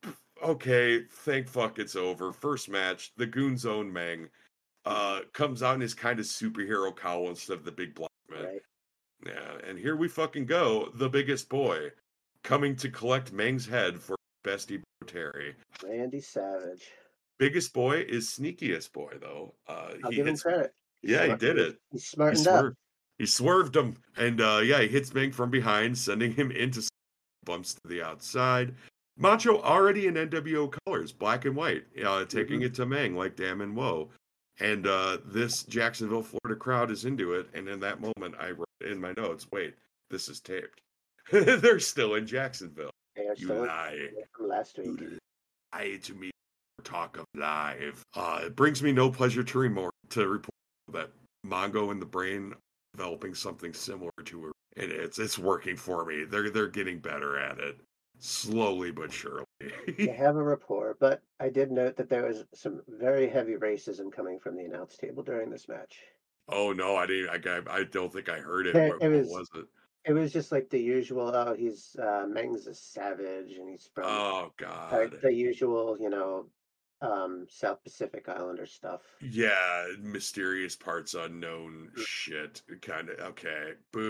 okay, thank fuck it's over. First match, the Goon's own Meng uh, comes out in his kind of superhero cowl instead of the big black man. Right. Yeah, and here we fucking go. The biggest boy coming to collect Meng's head for bestie Terry. Randy Savage. Biggest boy is sneakiest boy though. Uh, I'll he give him hits. credit. He's Yeah, he smart- did he's- it. He's He smartened up. swerved. He swerved him, and uh, yeah, he hits Meng from behind, sending him into bumps to the outside. Macho already in N W O colors, black and white, uh, taking Mhm. it to Meng like damn and whoa. And uh, this Jacksonville, Florida crowd is into it. And in that moment, I wrote in my notes, wait, this is taped. They're still in Jacksonville. They are You still in- lie. from last week. You lie to me. Talk of live. Uh, it brings me no pleasure to remorse to report that Mongo and the Brain are developing something similar to her. And it's it's working for me. They're they're getting better at it. Slowly but surely. They have a rapport, but I did note that there was some very heavy racism coming from the announce table during this match. Oh no, I didn't. I, I don't think I heard it. There- What, it what was- was it? It was just like the usual. Oh, he's uh, Meng's a savage, and he's from Oh uh, god. the usual, you know, um, South Pacific Islander stuff. Yeah, mysterious parts unknown shit. Kind of okay.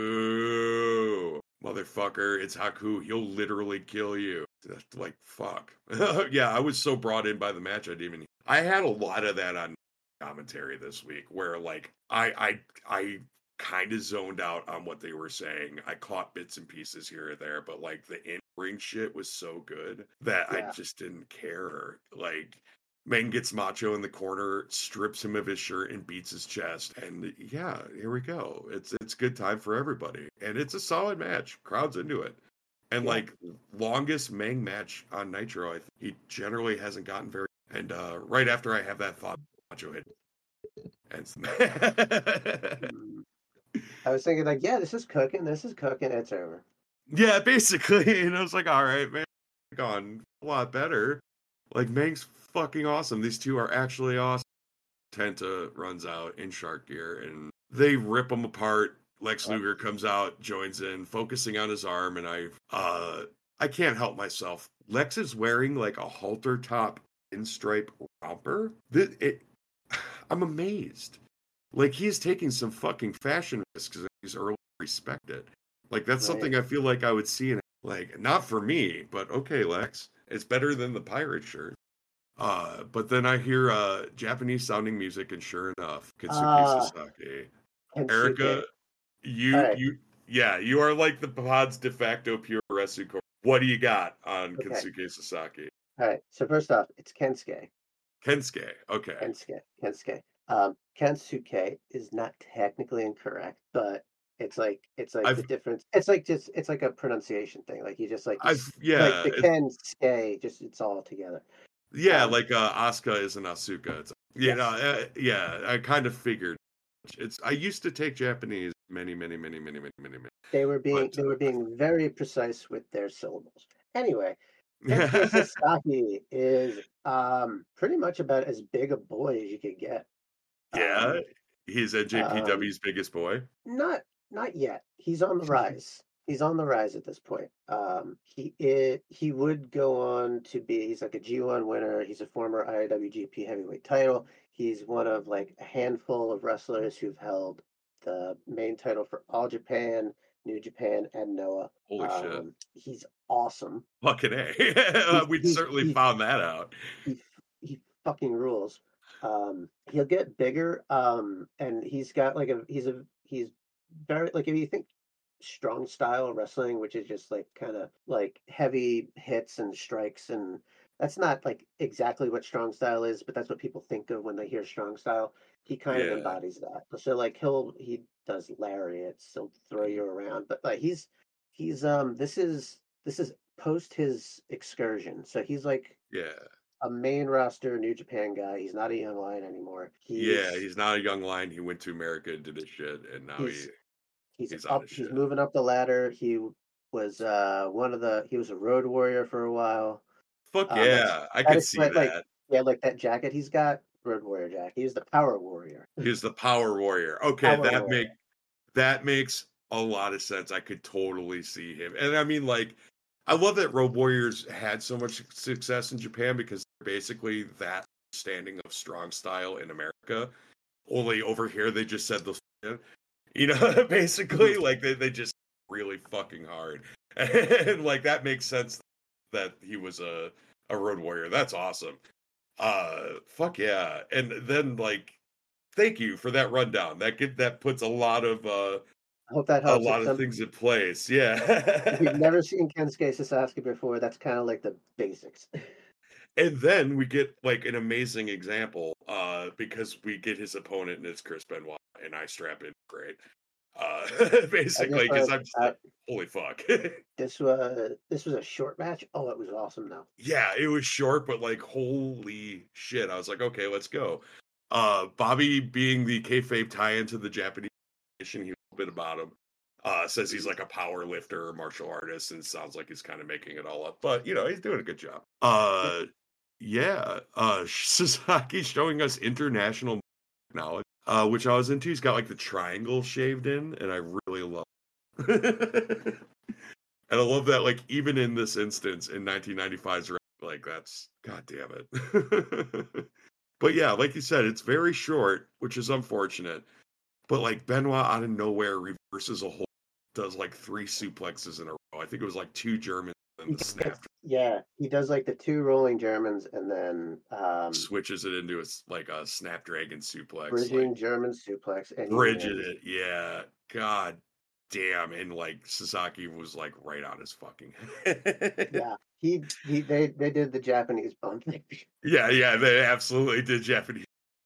Boo, motherfucker! It's Haku. He'll literally kill you. Like fuck. Yeah, I was so brought in by the match. I didn't even. I had a lot of that on commentary this week, where like I I I kind of zoned out on what they were saying. I caught bits and pieces here or there, but like the in-ring shit was so good that Yeah. I just didn't care. Like Meng gets Macho in the corner, strips him of his shirt and beats his chest. And yeah, here we go. It's it's good time for everybody. And it's a solid match. Crowd's into it. And Yeah. like longest Meng match on Nitro, I think he generally hasn't gotten very and uh right after I have that thought, Macho hit ends the match. Mm. I was thinking like, yeah, this is cooking. This is cooking. It's over. Yeah, basically. And I was like, all right, man, gone a lot better. Like, Meng's fucking awesome. These two are actually awesome. Tenta runs out in shark gear and they rip them apart. Lex Luger comes out, joins in, focusing on his arm, and I uh I can't help myself. Lex is wearing like a halter top pinstripe romper. This, it, I'm amazed. Like he's taking some fucking fashion risks and he's early respected. Like that's Right. something I feel like I would see in like not for me, but okay, Lex. It's better than the pirate shirt. Uh, but then I hear uh Japanese sounding music, and sure enough, Kensuke Ah, Sasaki. Kensuke. Erica, you Alright. you yeah, you are like the pod's de facto pure Resuko. What do you got on Okay. Kensuke Sasaki? All right. So first off, it's Kensuke. Kensuke. Okay. Kensuke. Kensuke. Um, Kensuke is not technically incorrect, but it's like it's like the I've- difference. It's like just it's like a pronunciation thing. Like you just like you I've s- yeah, like the it's- Kensuke. Just it's all together. yeah, um, like uh Asuka is an Asuka. It's you Yes. know, uh, yeah, I kind of figured. It's I used to take Japanese many, many, many, many, many, many, many. They were being But, they uh, were being very precise with their syllables. Anyway, Kensuke Sasaki is um pretty much about as big a boy as you could get. yeah, Um, he's N J P W's biggest boy. Not not yet. He's on the rise. He's on the rise at this point. Um, he it, he would go on to be. He's like a G one winner. He's a former I W G P Heavyweight title. He's one of like a handful of wrestlers who've held the main title for All Japan, New Japan, and Noah. Holy shit. Um, he's awesome. Fucking A. He's- we he's- certainly he's- found that out. He he fucking rules. Um, he'll get bigger. Um, and he's got like a he's a he's very like if you think strong style wrestling, which is just like kind of like heavy hits and strikes, and that's not like exactly what strong style is, but that's what people think of when they hear strong style. He kind Yeah. of embodies that. So like he'll he does lariats, he'll throw you around, but like he's he's um this is this is post his excursion, so he's like Yeah. a main roster New Japan guy. He's not a young lion anymore. He's, Yeah, he's not a young lion. He went to America and did his shit, and now He's- he. he's, he's on up. his He's shit. moving up the ladder. He was uh one of the. He was a road warrior for a while. Fuck um, yeah, I that could is see what, like- that. Yeah, like that jacket he's got, road warrior jacket. He was the power warrior. He's the power warrior. Okay, Power that warrior. make that makes a lot of sense. I could totally see him, and I mean, like, I love that Road Warriors had so much success in Japan because they're basically that standing of strong style in America. Only over here they just said the you know, basically like they, they just really fucking hard. And like that makes sense that he was a, a Road Warrior. That's awesome. Uh fuck yeah. And then like thank you for that rundown. That get that puts a lot of uh I hope that a helps. If lot of some things in place. Yeah. if you've never seen Kensuke Sasaki before, that's kind of like the basics. And then we get like an amazing example uh because we get his opponent and it's Chris Benoit and I strap in great. Uh I basically just because want I'm just uh, like holy fuck. this was this was a short match. Oh, it was awesome though. Yeah, it was short but like holy shit. I was like okay, let's go. Uh Bobby being the kayfabe tie into the Japanese nation, he a bit about him. Uh says he's like a power lifter, martial artist, and sounds like he's kind of making it all up. But you know, he's doing a good job. Uh Yeah, uh, Sasaki showing us international knowledge, uh, which I was into. He's got like the triangle shaved in, and I really love it. And I love that, like, even in this instance in nineteen ninety-five's, like, that's god damn it. But yeah, like you said, it's very short, which is unfortunate. But like Benoit out of nowhere reverses a whole, does like three suplexes in a row. I think it was like two Germans and He the gets, snap yeah, he does like the two rolling Germans and then um switches it into a s- like a snapdragon suplex, like bridging German suplex, and he bridges wins. it. Yeah, god damn, and like Sasaki was like right on his fucking head. Yeah, he he they they did the Japanese bump thing. Yeah, yeah, they absolutely did Japanese.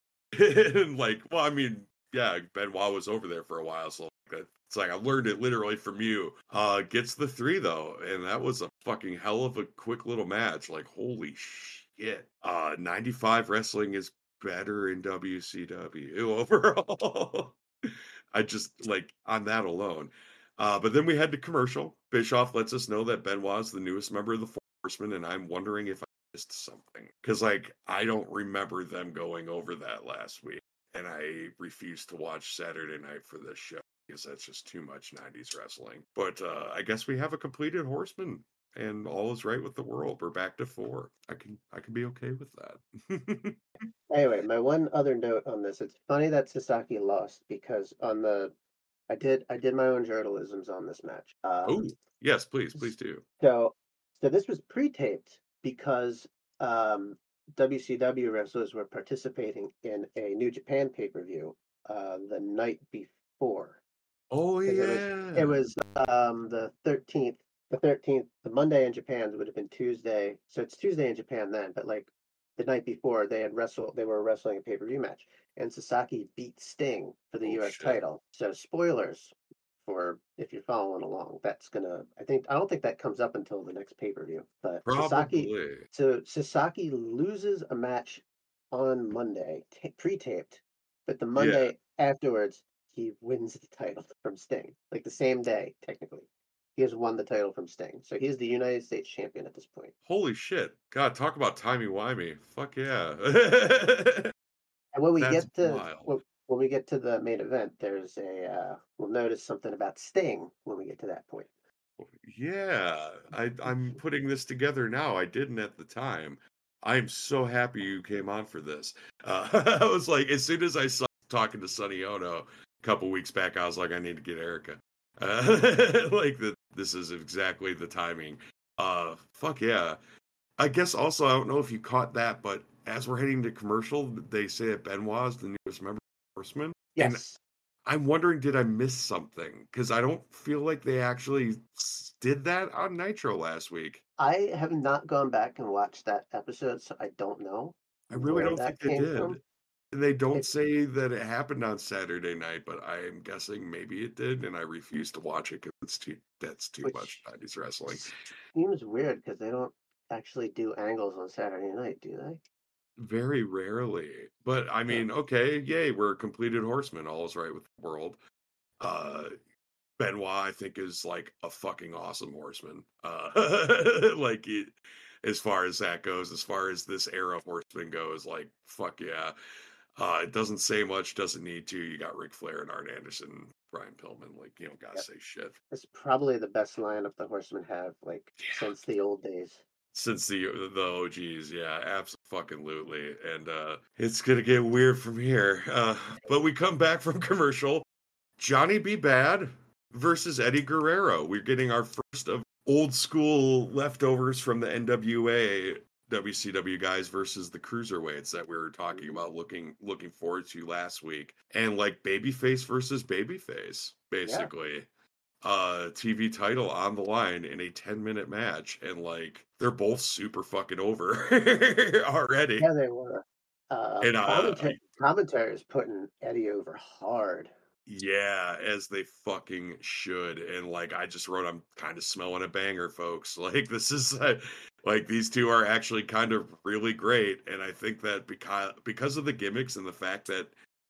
And like, well, I mean, yeah, Benoit was over there for a while, so like, it's like I learned it literally from you. Uh, gets the three though, and that was a fucking hell of a quick little match. Like, holy shit! Uh, ninety-five wrestling is better in W C W overall. I just like on that alone. Uh, but then we had to commercial. Bischoff lets us know that Benoit is the newest member of the Four Horsemen, and I'm wondering if I missed something because, like, I don't remember them going over that last week, and I refuse to watch Saturday Night for this show because that's just too much nineties wrestling. But uh, I guess we have a completed Horseman, and all is right with the world. We're back to four. I can I can be okay with that. Anyway, my one other note on this, it's funny that Sasaki lost because on the I did I did my own journalisms on this match. Oh Um yes, please, please do. so so this was pre-taped because um W C W wrestlers were participating in a New Japan pay-per-view uh the night before. Oh Because it was it yeah. was um the thirteenth the thirteenth the Monday in Japan would have been Tuesday, so it's Tuesday in Japan then, but like the night before they had wrestled they were wrestling a pay-per-view match and Sasaki beat Sting for the Oh U S shit. title. So spoilers for if you're following along, that's gonna I think I don't think that comes up until the next pay-per-view, but Sasaki Probably. so Sasaki loses a match on Monday, ta pre-taped, but the Yeah. Monday afterwards he wins the title from Sting, like the same day, technically. He has won the title from Sting. So he's the United States champion at this point. Holy shit. God, talk about timey-wimey. Fuck yeah. And when we That's get to wild. when, when we get to the main event, there's a uh, we'll notice something about Sting when we get to that point. Yeah, I, I'm putting this together now. I didn't at the time. I'm so happy you came on for this. Uh, I was like, as soon as I saw talking to Sonny Ono a couple weeks back, I was like, I need to get Erica. Uh, like that, this is exactly the timing. Uh, fuck yeah. I guess also I don't know if you caught that, but as we're heading to commercial, they say that Benoit is the newest member of Horseman, and Yes, I'm wondering, did I miss something? Because I don't feel like they actually s- did that on Nitro last week. I have not gone back and watched that episode, so I don't know I really where don't think that they came from. did. And they don't It say that it happened on Saturday night, but I am guessing maybe it did, and I refuse to watch it because it's too that's too much which nineties wrestling. seems weird because they don't actually do angles on Saturday night, do they? Very rarely. But I Huh. mean, okay, yay, we're a completed horseman. All is right with the world. Uh Benoit, I think, is like a fucking awesome horseman. Uh, like it, as far as that goes, as far as this era of horseman goes, like fuck yeah. Uh, it doesn't say much, doesn't need to. You got Ric Flair and Arn Anderson, Brian Pillman. Like, you don't gotta Yep. say shit. It's probably the best lineup the Horsemen have, like, Yeah. since the old days. Since the the O Gs, yeah, absolutely. And uh, it's gonna get weird from here. Uh, but we come back from commercial. Johnny B. Bad versus Eddie Guerrero. We're getting our first of old school leftovers from the N W A W C W guys versus the cruiserweights that we were talking Mhm. about looking looking forward to last week. And like babyface versus babyface, Yeah. basically. Uh T V title on the line in a ten minute match, and like they're both super fucking over already. Yeah, they were. Uh, And uh commentary commentary is putting Eddie over hard. yeah, as they fucking should. And like I just wrote, I'm kind of smelling a banger, folks. Like this is uh, like these two are actually kind of really great. And I think that because because of the gimmicks and the fact that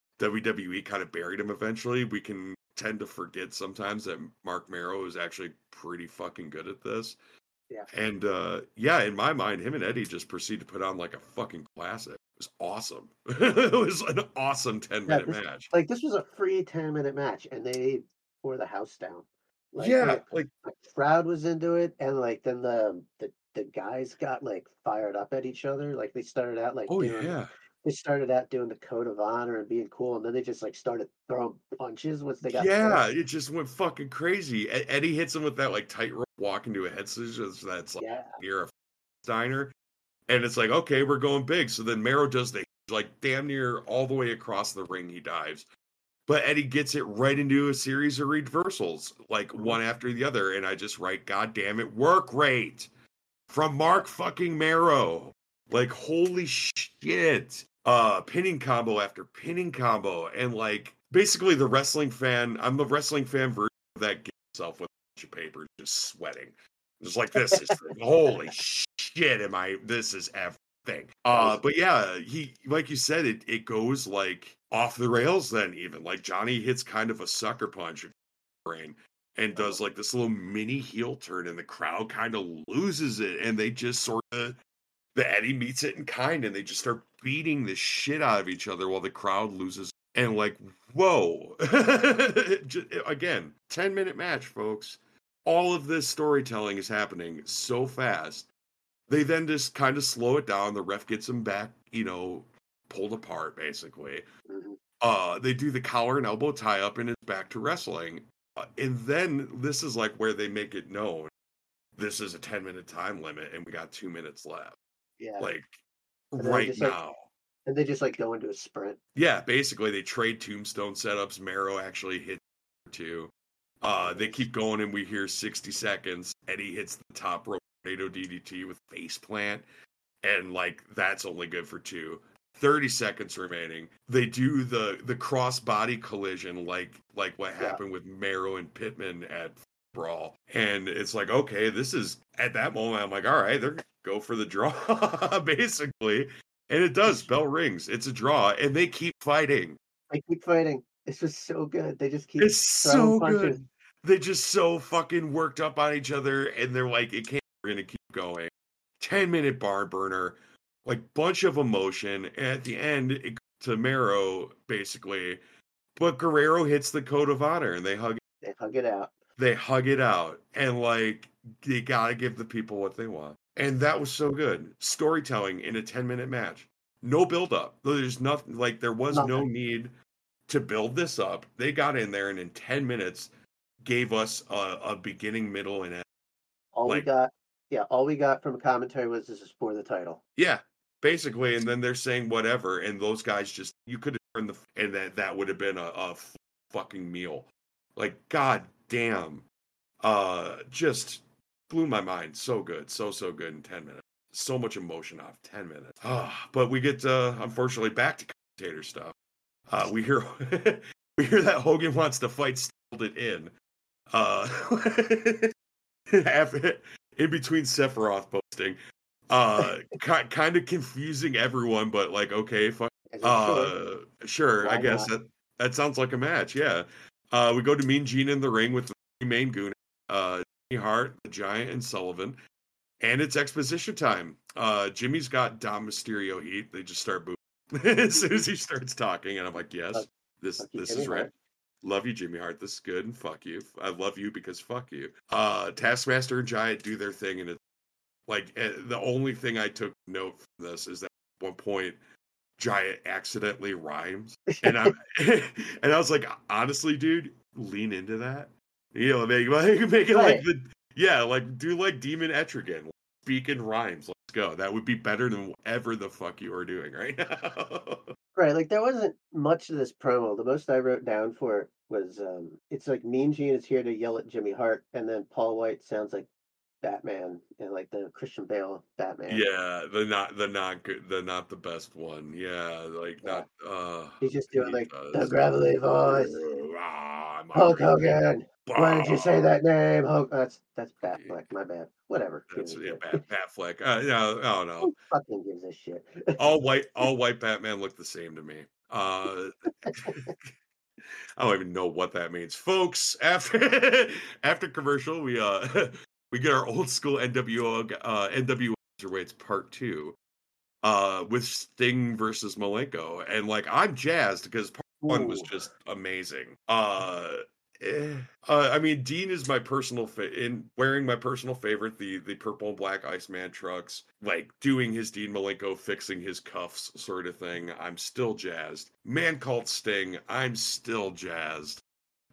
W W E kind of buried him eventually, we can tend to forget sometimes that Mark Marrow is actually pretty fucking good at this. Yeah. And uh yeah, in my mind, him and Eddie just proceed to put on like a fucking classic. It was awesome. It was an awesome ten Yeah, minute this match. like, this was a free ten-minute match, and they tore the house down. Like, and Yeah, the like the crowd was into it, and, like, then the the the guys got, like, fired up at each other, like, they started out, like, oh doing yeah. they started out doing the code of honor and being cool, and then they just, like, started throwing punches once they got Yeah, pissed. it just went fucking crazy. E- Eddie hits him with that like tightrope walk into a head scissors that's like Yeah. near a diner. And it's like, okay, we're going big. So then Mero does the like damn near all the way across the ring, he dives. But Eddie gets it right into a series of reversals, like Mhm. one after the other. And I just write, God damn it, work rate from Mark fucking Mero. Like, holy shit. Uh, pinning combo after pinning combo. And like, basically, the wrestling fan, I'm the wrestling fan version of that game itself with a bunch of paper, just sweating. Just like, this is holy shit, am I, this is everything. That Uh, was but yeah, he, like you said, it, it goes like off the rails then, even. Like, Johnny hits kind of a sucker punch brain and uh does like this little mini heel turn, and the crowd kind of loses it, and they just sort of the Eddie meets it in kind, and they just start beating the shit out of each other while the crowd loses. And like, whoa! Just, again, ten minute match, folks. All of this storytelling is happening so fast. They then just kind of slow it down. The ref gets them back, you know, pulled apart basically. Mhm. Uh, they do the collar and elbow tie up, and it's back to wrestling. Uh, and then this is like where they make it known this is a ten minute time limit, and we got two minutes left. Yeah, Like and then they right just, like now. and they just, like, go into a sprint. Yeah, basically they trade tombstone setups. Mero actually hit two. Uh, they Nice. keep going, and we hear sixty seconds. Eddie hits the top rope tornado D D T with face plant, and like that's only good for two. thirty seconds remaining. They do the the cross body collision like like what Yeah. happened with Mero and Pittman at Brawl. And it's like, okay, this is at that moment, I'm like, all right, they're gonna go for the draw, basically. And it does, Just bell rings. It's a draw, and they keep fighting. they keep fighting. It's just so good. They just keep It's throwing so punches. good. They just so fucking worked up on each other, and they're like, it can't, we're gonna keep going. ten minute bar burner, like bunch of emotion. And at the end, it to Mero, basically. But Guerrero hits the code of honor, and they hug They hug it out. they hug it out. And like they gotta give the people what they want. And that was so good. Storytelling in a ten minute match. No build up. There's nothing like there was no Nothing. need to build this up. They got in there and in ten minutes gave us a, a beginning, middle, and end. All we Like, got yeah, all we got from commentary was this is for the title. yeah, basically. And then they're saying whatever, and those guys just you could have turned the and that that would have been a, a fucking meal. Like, god damn, uh, just blew my mind. So good, so so good in ten minutes. So much emotion off ten minutes. Ah, but we get uh, unfortunately back to commentator stuff. Uh, we hear we hear that Hogan wants to fight, stalled it in. Uh, after, in between Sephiroth posting, uh, ki- kind of confusing everyone, but like, okay, fuck, As it should. uh, sure, I Why guess not? that that sounds like a match, yeah. Uh, we go to Mean Gene in the ring with the three main goon, uh, Jimmy Hart, the Giant, and Sullivan, and it's exposition time. Uh, Jimmy's got Dom Mysterio heat. They just start booing. as soon as he starts talking, and I'm like, Fuck, yes, this fuck you, this Jimmy is right. Hart. Love you, Jimmy Hart. This is good, and fuck you. I love you because fuck you. Uh, Taskmaster and Giant do their thing, and it's like eh, the only thing I took note from this is that at one point Giant accidentally rhymes, and I'm and I was like, honestly, dude, lean into that. You know, make like make it like Right, the yeah, like do like Demon Etrigan, speak in rhymes. Let's go. That would be better than whatever the fuck you are doing right now. right. Like there wasn't much to this promo. The most I wrote down for it was um, it's like Mean Gene is here to yell at Jimmy Hart, and then Paul White sounds like Batman and like the Christian Bale Batman. Yeah, the not the not good the not the best one. Yeah, like Yeah, not uh he's just doing he like the does. gravelly voice. Ah, I'm Hulk hungry. Hogan. Why did you say Bah. that name? Hulk. That's that's Batfleck. My bad. Whatever. Who That's gives a yeah, shit? Bat Bat Fleck. Uh, yeah, I don't know. Who fucking gives a shit? All white, all white Batman look the same to me. Uh, I don't even know what that means, folks. After after commercial, we uh we get our old school N W O uh N W O Cruiserweights part two uh with Sting versus Malenko, and like I'm jazzed because part one was Ooh. just amazing. Uh, eh, uh I mean Dean is my personal fa- in wearing my personal favorite, the the purple and black Iceman trucks, like doing his Dean Malenko fixing his cuffs sort of thing. I'm still jazzed. Man called Sting, I'm still jazzed.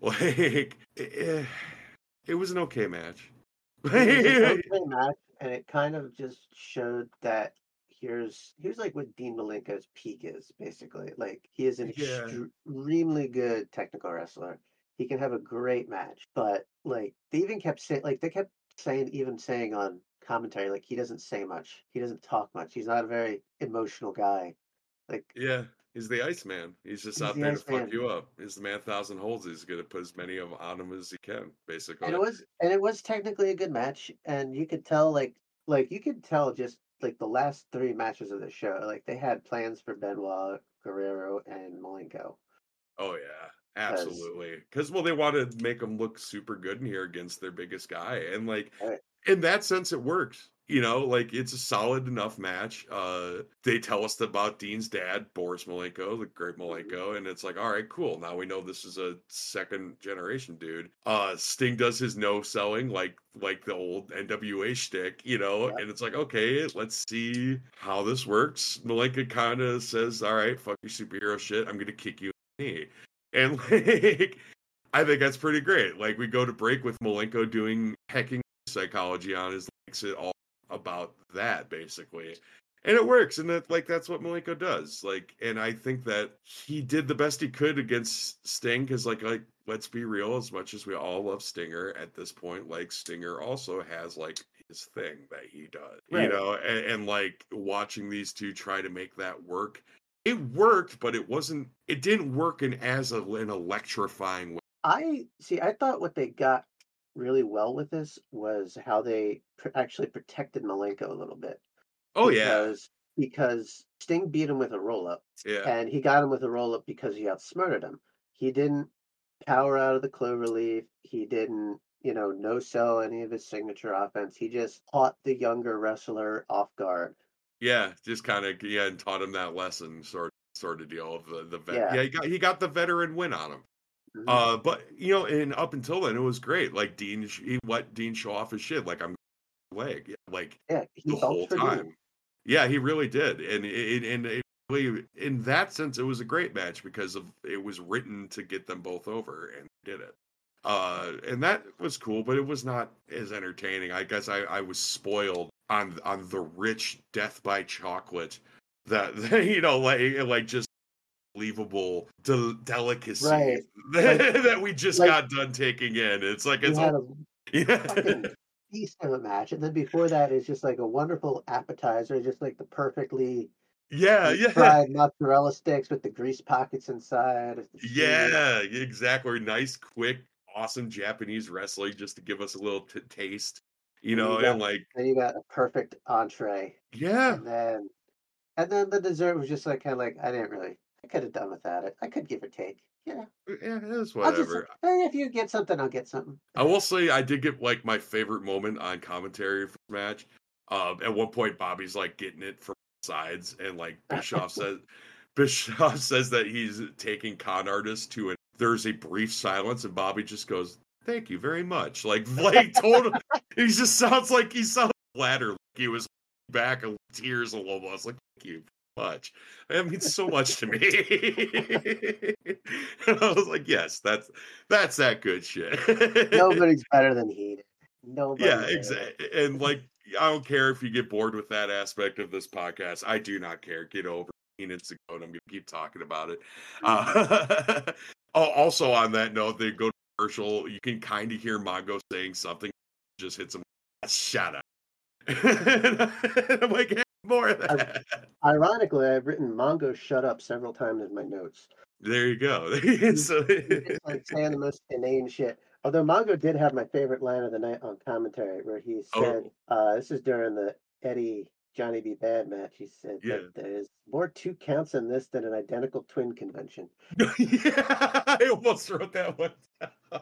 Like eh, it was an okay match. It was an okay match, and it kind of just showed that here's here's like what Dean Malenko's peak is, basically. Like he is an Yeah. extremely good technical wrestler. He can have a great match, but like they even kept saying, like they kept saying, even saying on commentary, like he doesn't say much, he doesn't talk much, he's not a very emotional guy. Like Yeah, he's the Iceman. He's just he's out the there to fuck Iceman. you up. He's the man thousand holds. He's gonna put as many of on him as he can, And basically. it was and it was technically a good match, and you could tell like like you could tell just like the last three matches of the show, like they had plans for Benoit, Guerrero, and Malenko. Oh yeah, Because absolutely. Because well, they wanted to make him look super good in here against their biggest guy, and like right, in that sense, it works. You know, like it's a solid enough match. Uh, they tell us about Dean's dad, Boris Malenko, the great mhm, Malenko, and it's like, all right, cool. Now we know this is a second generation dude. Uh, Sting does his no selling like like the old N W A shtick, you know, yep, and it's like, okay, let's see how this works. Malenko kind of says, all right, fuck your superhero shit. I'm gonna kick you in the knee, and like. I think that's pretty great. Like we go to break with Malenko doing hecking psychology on his likes it all about that basically. And it works, and that like that's what Malenko does. Like, and I think that he did the best he could against Sting, because like like let's be real, as much as we all love Stinger at this point, like Stinger also has like his thing that he does, you right. know, and, and like watching these two try to make that work. It worked, but it wasn't. It didn't work in as a, an electrifying way. I see. I thought what they got really well with this was how they pr- actually protected Malenko a little bit Oh yeah, because because Sting beat him with a roll up, yeah. and he got him with a roll up because he outsmarted him. He didn't power out of the clover leaf. He didn't, you know, no sell any of his signature offense. He just caught the younger wrestler off guard. Yeah, just kind of yeah, and taught him that lesson, sort sort of deal of the the vet. Yeah. Yeah, he got he got the veteran win on him. Hmm. Uh, but you know, and up until then, it was great. Like Dean, he let Dean show off his shit. Like I'm leg, yeah, like Yeah. He the bumped whole for Dean. time. Yeah, he really did, and it, and it really, in that sense, it was a great match because of it was written to get them both over, and did it. Uh, and that was cool, but it was not as entertaining. I guess I, I was spoiled on on the rich death by chocolate that you know, like like just believable del- delicacies Right. Like that we just like got done taking in. It's like we it's all had a yeah, fucking beast of a match, and then before that is just like a wonderful appetizer, just like the perfectly yeah, deep yeah. fried mozzarella sticks with the grease pockets inside of the seasoning. Yeah, exactly. Nice, quick, awesome Japanese wrestling just to give us a little t- taste, you And know, you and got like, then you got a perfect entree. yeah, And then and then the dessert was just like kind of like I didn't really I could have done without it. I could give or take. Yeah. yeah, it's I'll just whatever. eh, if you get something, I'll get something. I will say I did get like my favorite moment on commentary for the match. Um, at one point, Bobby's like getting it from sides, and like Bischoff says, Bischoff says that he's taking con artists to it. There's a brief silence, and Bobby just goes, "Thank you very much." Like, like total. He just sounds like he sounds flattered. Like he was back in tears a little. I was like, "Thank you very much. That means so much to me." And I was like, "Yes, that's that's that good shit." Nobody's better than Heenan. Nobody. Yeah, exactly. And like, I don't care if you get bored with that aspect of this podcast. I do not care. Get over it. It's a goat. I'm gonna keep talking about it. Uh, also, on that note, they go to commercial. You can kind of hear Mongo saying something. Just hits him. Shut up. And I'm like, hey, more of that. Ironically, I've written Mongo "shut up" several times in my notes. There you go. So, He's just like saying the most inane shit. Although Mongo did have my favorite line of the night on commentary, where he said, oh, uh, "This is during the Eddie Johnny B. Bad match." He said yeah. that there's more two counts in this than an identical twin convention. Yeah, I almost wrote that one down.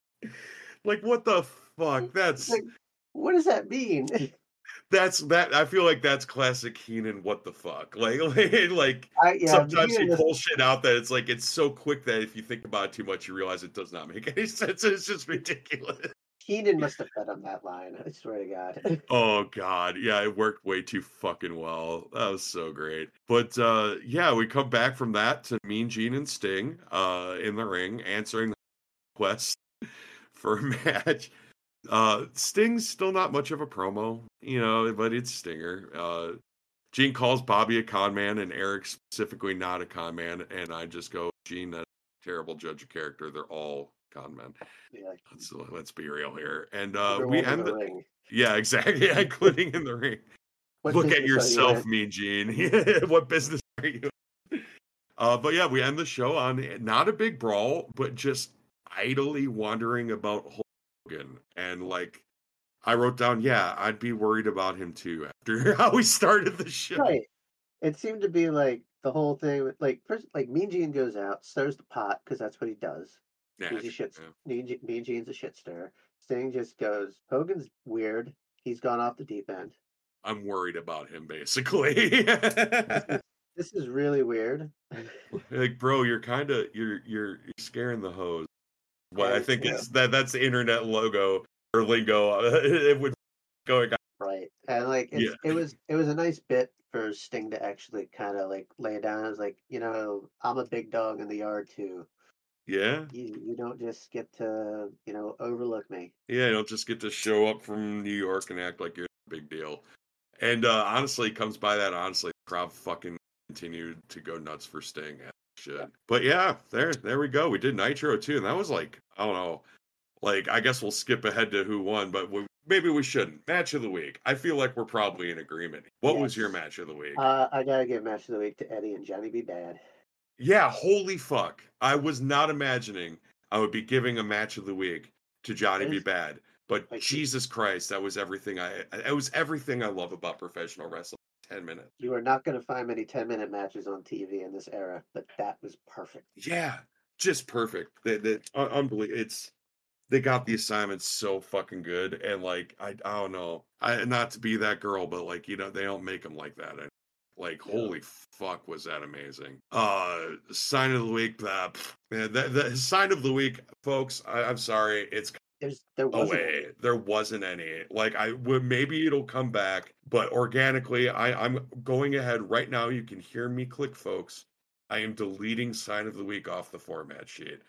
Like, what the fuck? That's like, what does that mean? that's that. I feel like that's classic Heenan. What the fuck? Like, like, like I, yeah, sometimes he Heenan pulls shit out that it's like it's so quick that if you think about it too much, you realize it does not make any sense. It's just ridiculous. Heenan must have fed him that line. I swear to God. Oh God, yeah, it worked way too fucking well. That was so great. But uh, yeah, we come back from that to Mean Gene and Sting uh, in the ring answering the quest for a match. Uh, Sting's still not much of a promo, you know, but it's Stinger. Uh, Gene calls Bobby a con man and Eric specifically not a con man, and I just go, Gene, that's a terrible judge of character. They're all con men. Yeah. Let's let's be real here. And uh, we Everyone in end the the ring. yeah, exactly, yeah, including in the ring. What Look at business are you yourself, in? Mean Gene. What business are you in? Uh, but yeah, we end the show on not a big brawl, but just idly wondering about Hogan. And like, I wrote down, yeah, I'd be worried about him too after how we started the show. Right. It seemed to be like the whole thing. with- Like first, like Mean Gene goes out, stirs the pot because that's what he does. Yeah, He's a shit. yeah. Mean, Ge- mean Gene's a shit stirrer. Sting just goes, Hogan's weird. He's gone off the deep end. I'm worried about him, basically. This is, this is really weird. Like, bro, you're kind of you're you're you're scaring the hose. What I And, think you know, is that that's the internet logo or lingo. It would going on. right. And like it's Yeah, it was it was a nice bit for Sting to actually kind of like lay it down. It was like, you know, I'm a big dog in the yard too. yeah, You you don't just get to, you know, overlook me. yeah. You don't just get to show up from New York and act like you're a big deal. And uh, honestly, it comes by that honestly, the crowd fucking continued to go nuts for Sting. As it should. But yeah, there, there we go. We did Nitro too, and that was like, I don't know, like I guess we'll skip ahead to who won, but we, maybe we shouldn't. Match of the week. I feel like we're probably in agreement. What was your Yes. match of the week? Uh, I gotta give match of the week to Eddie and Johnny B. Bad. Yeah, holy fuck! I was not imagining I would be giving a match of the week to Johnny B. It's Bad. But like Jesus Christ, that was everything I it was everything I love about professional wrestling. Ten minutes. you are not gonna find many ten minute matches on T V in this era, but that was perfect. Yeah, just perfect. That that un- unbelievable. It's they got the assignment so fucking good, and like I I don't know, I not to be that girl, but like you know they don't make them like that. And like No. holy fuck, was that amazing? Uh, sign of the week. Uh, pff, man, the, the sign of the week, folks. I, I'm sorry, it's There's there wasn't away. any. There wasn't any. Like I would maybe it'll come back, but organically, I, I'm going ahead right now. You can hear me click, folks. I am deleting sign of the week off the format sheet.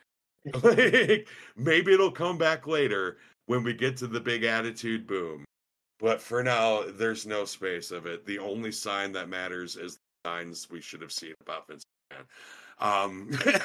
Like maybe it'll come back later when we get to the big attitude boom. But for now, there's no space of it. The only sign that matters is the signs we should have seen about Vince McMahon. Um,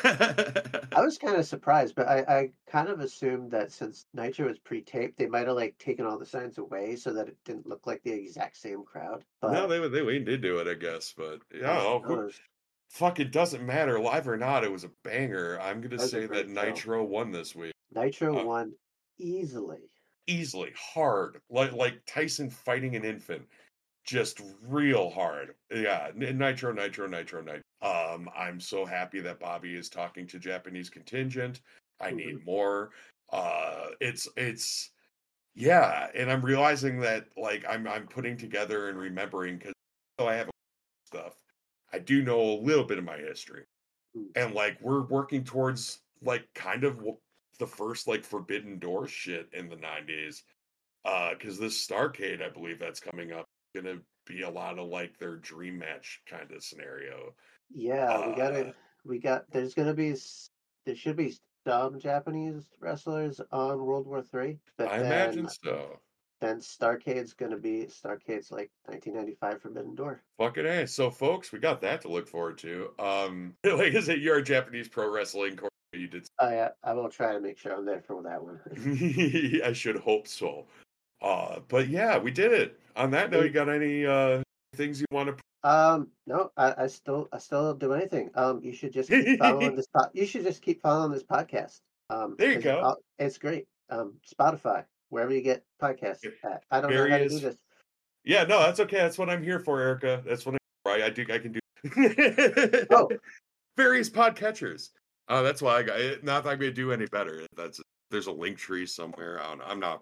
I was kind of surprised, but I, I kind of assumed that since Nitro was pre-taped, they might have like taken all the signs away so that it didn't look like the exact same crowd. no, But they they we did do it, I guess. But yeah, oh, oh, that who- was, fuck, it doesn't matter live or not. It was a banger. I'm gonna that was a say that great show. Nitro won this week. Nitro Uh, won easily. easily, hard, like like Tyson fighting an infant, just real hard. Yeah, N- Nitro, Nitro, Nitro, Nitro. Um, I'm so happy that Bobby is talking to Japanese contingent. I Mhm. need more. Uh, it's it's yeah, and I'm realizing that like I'm I'm putting together and remembering because so I have stuff. I do know a little bit of my history. Mm. And like we're working towards like kind of the first like Forbidden Door shit in the nineties. Uh, because this Starcade, I believe that's coming up, gonna be a lot of like their dream match kind of scenario. Yeah, we got Uh, to we got there's gonna be s- there should be some Japanese wrestlers on World War Three, but I then imagine so. then Starcade's gonna be Starcade's like nineteen ninety-five Forbidden Door. Fucking A. So, folks, we got that to look forward to. Um, like I said, you're a Japanese pro wrestling course. You did. I uh, I will try to make sure I'm there for that one. I should hope so. Uh, but yeah, we did it. On that note, you We- got any uh things you want um, no, I, I still I still don't do anything. Um, you should just keep following to? this. Po- you should just keep following this podcast. Um, There you because go. it's great. Um, Spotify, wherever you get podcasts at. I don't know how to do Various. this. Yeah, no, that's okay. That's what I'm here for, Erica. That's what I'm. Right, I do. I can do. Oh, Various podcatchers. Uh, that's why I got it. Not that I'm gonna do any better. That's there's a link tree somewhere. I don't know. I'm not.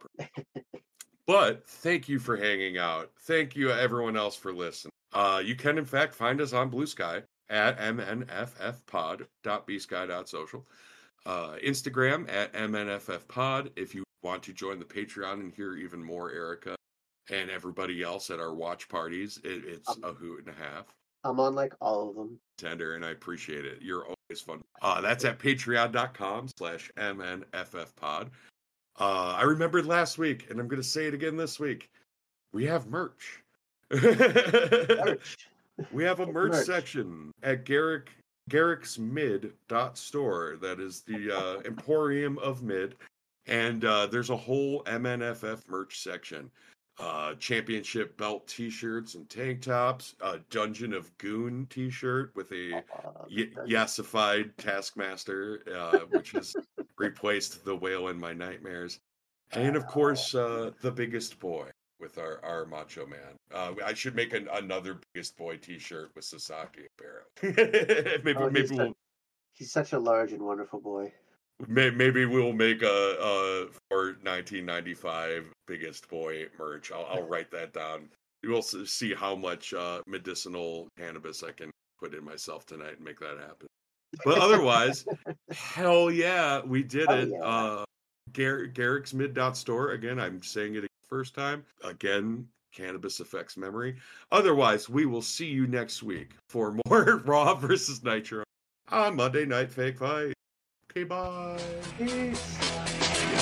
But thank you for hanging out. Thank you everyone else for listening. Uh, you can in fact find us on Blue Sky at m n f f pod dot b sky dot social. Uh, Instagram at m n f f pod. If you want to join the Patreon and hear even more Erica and everybody else at our watch parties, it, it's um, a hoot and a half. I'm on like all of them. Tender, and I appreciate it. You're always fun. Uh, that's at patreon.com slash mnffpod. Uh, I remembered last week, and I'm going to say it again this week. We have merch. Merch. We have a merch, Merch. section at Garrick Garrick's Mid dot store. That is the uh, Emporium of Mid, and uh, there's a whole M N F F merch section. Uh, championship belt T-shirts and tank tops. A Dungeon of Goon T-shirt with a Uh, y- that's- yassified Taskmaster, uh, which has replaced the whale in my nightmares, and of course uh, the biggest boy with our, our Macho Man. Uh, I should make an, another biggest boy T-shirt with Sasaki apparel. maybe oh, maybe he's, we'll su- he's such a large and wonderful boy. may, maybe we'll make a, a for nineteen ninety-five biggest boy merch. I'll, I'll write that down. We'll s- see how much uh, medicinal cannabis I can put in myself tonight and make that happen. But otherwise, hell yeah, we did Oh, it. yeah. Uh, Gar- Garrick's Mid dot store. Again, I'm saying it first time. Again, cannabis affects memory. Otherwise, we will see you next week for more Raw versus Nitro on Monday Night Fake Fight. Okay, bye. Peace.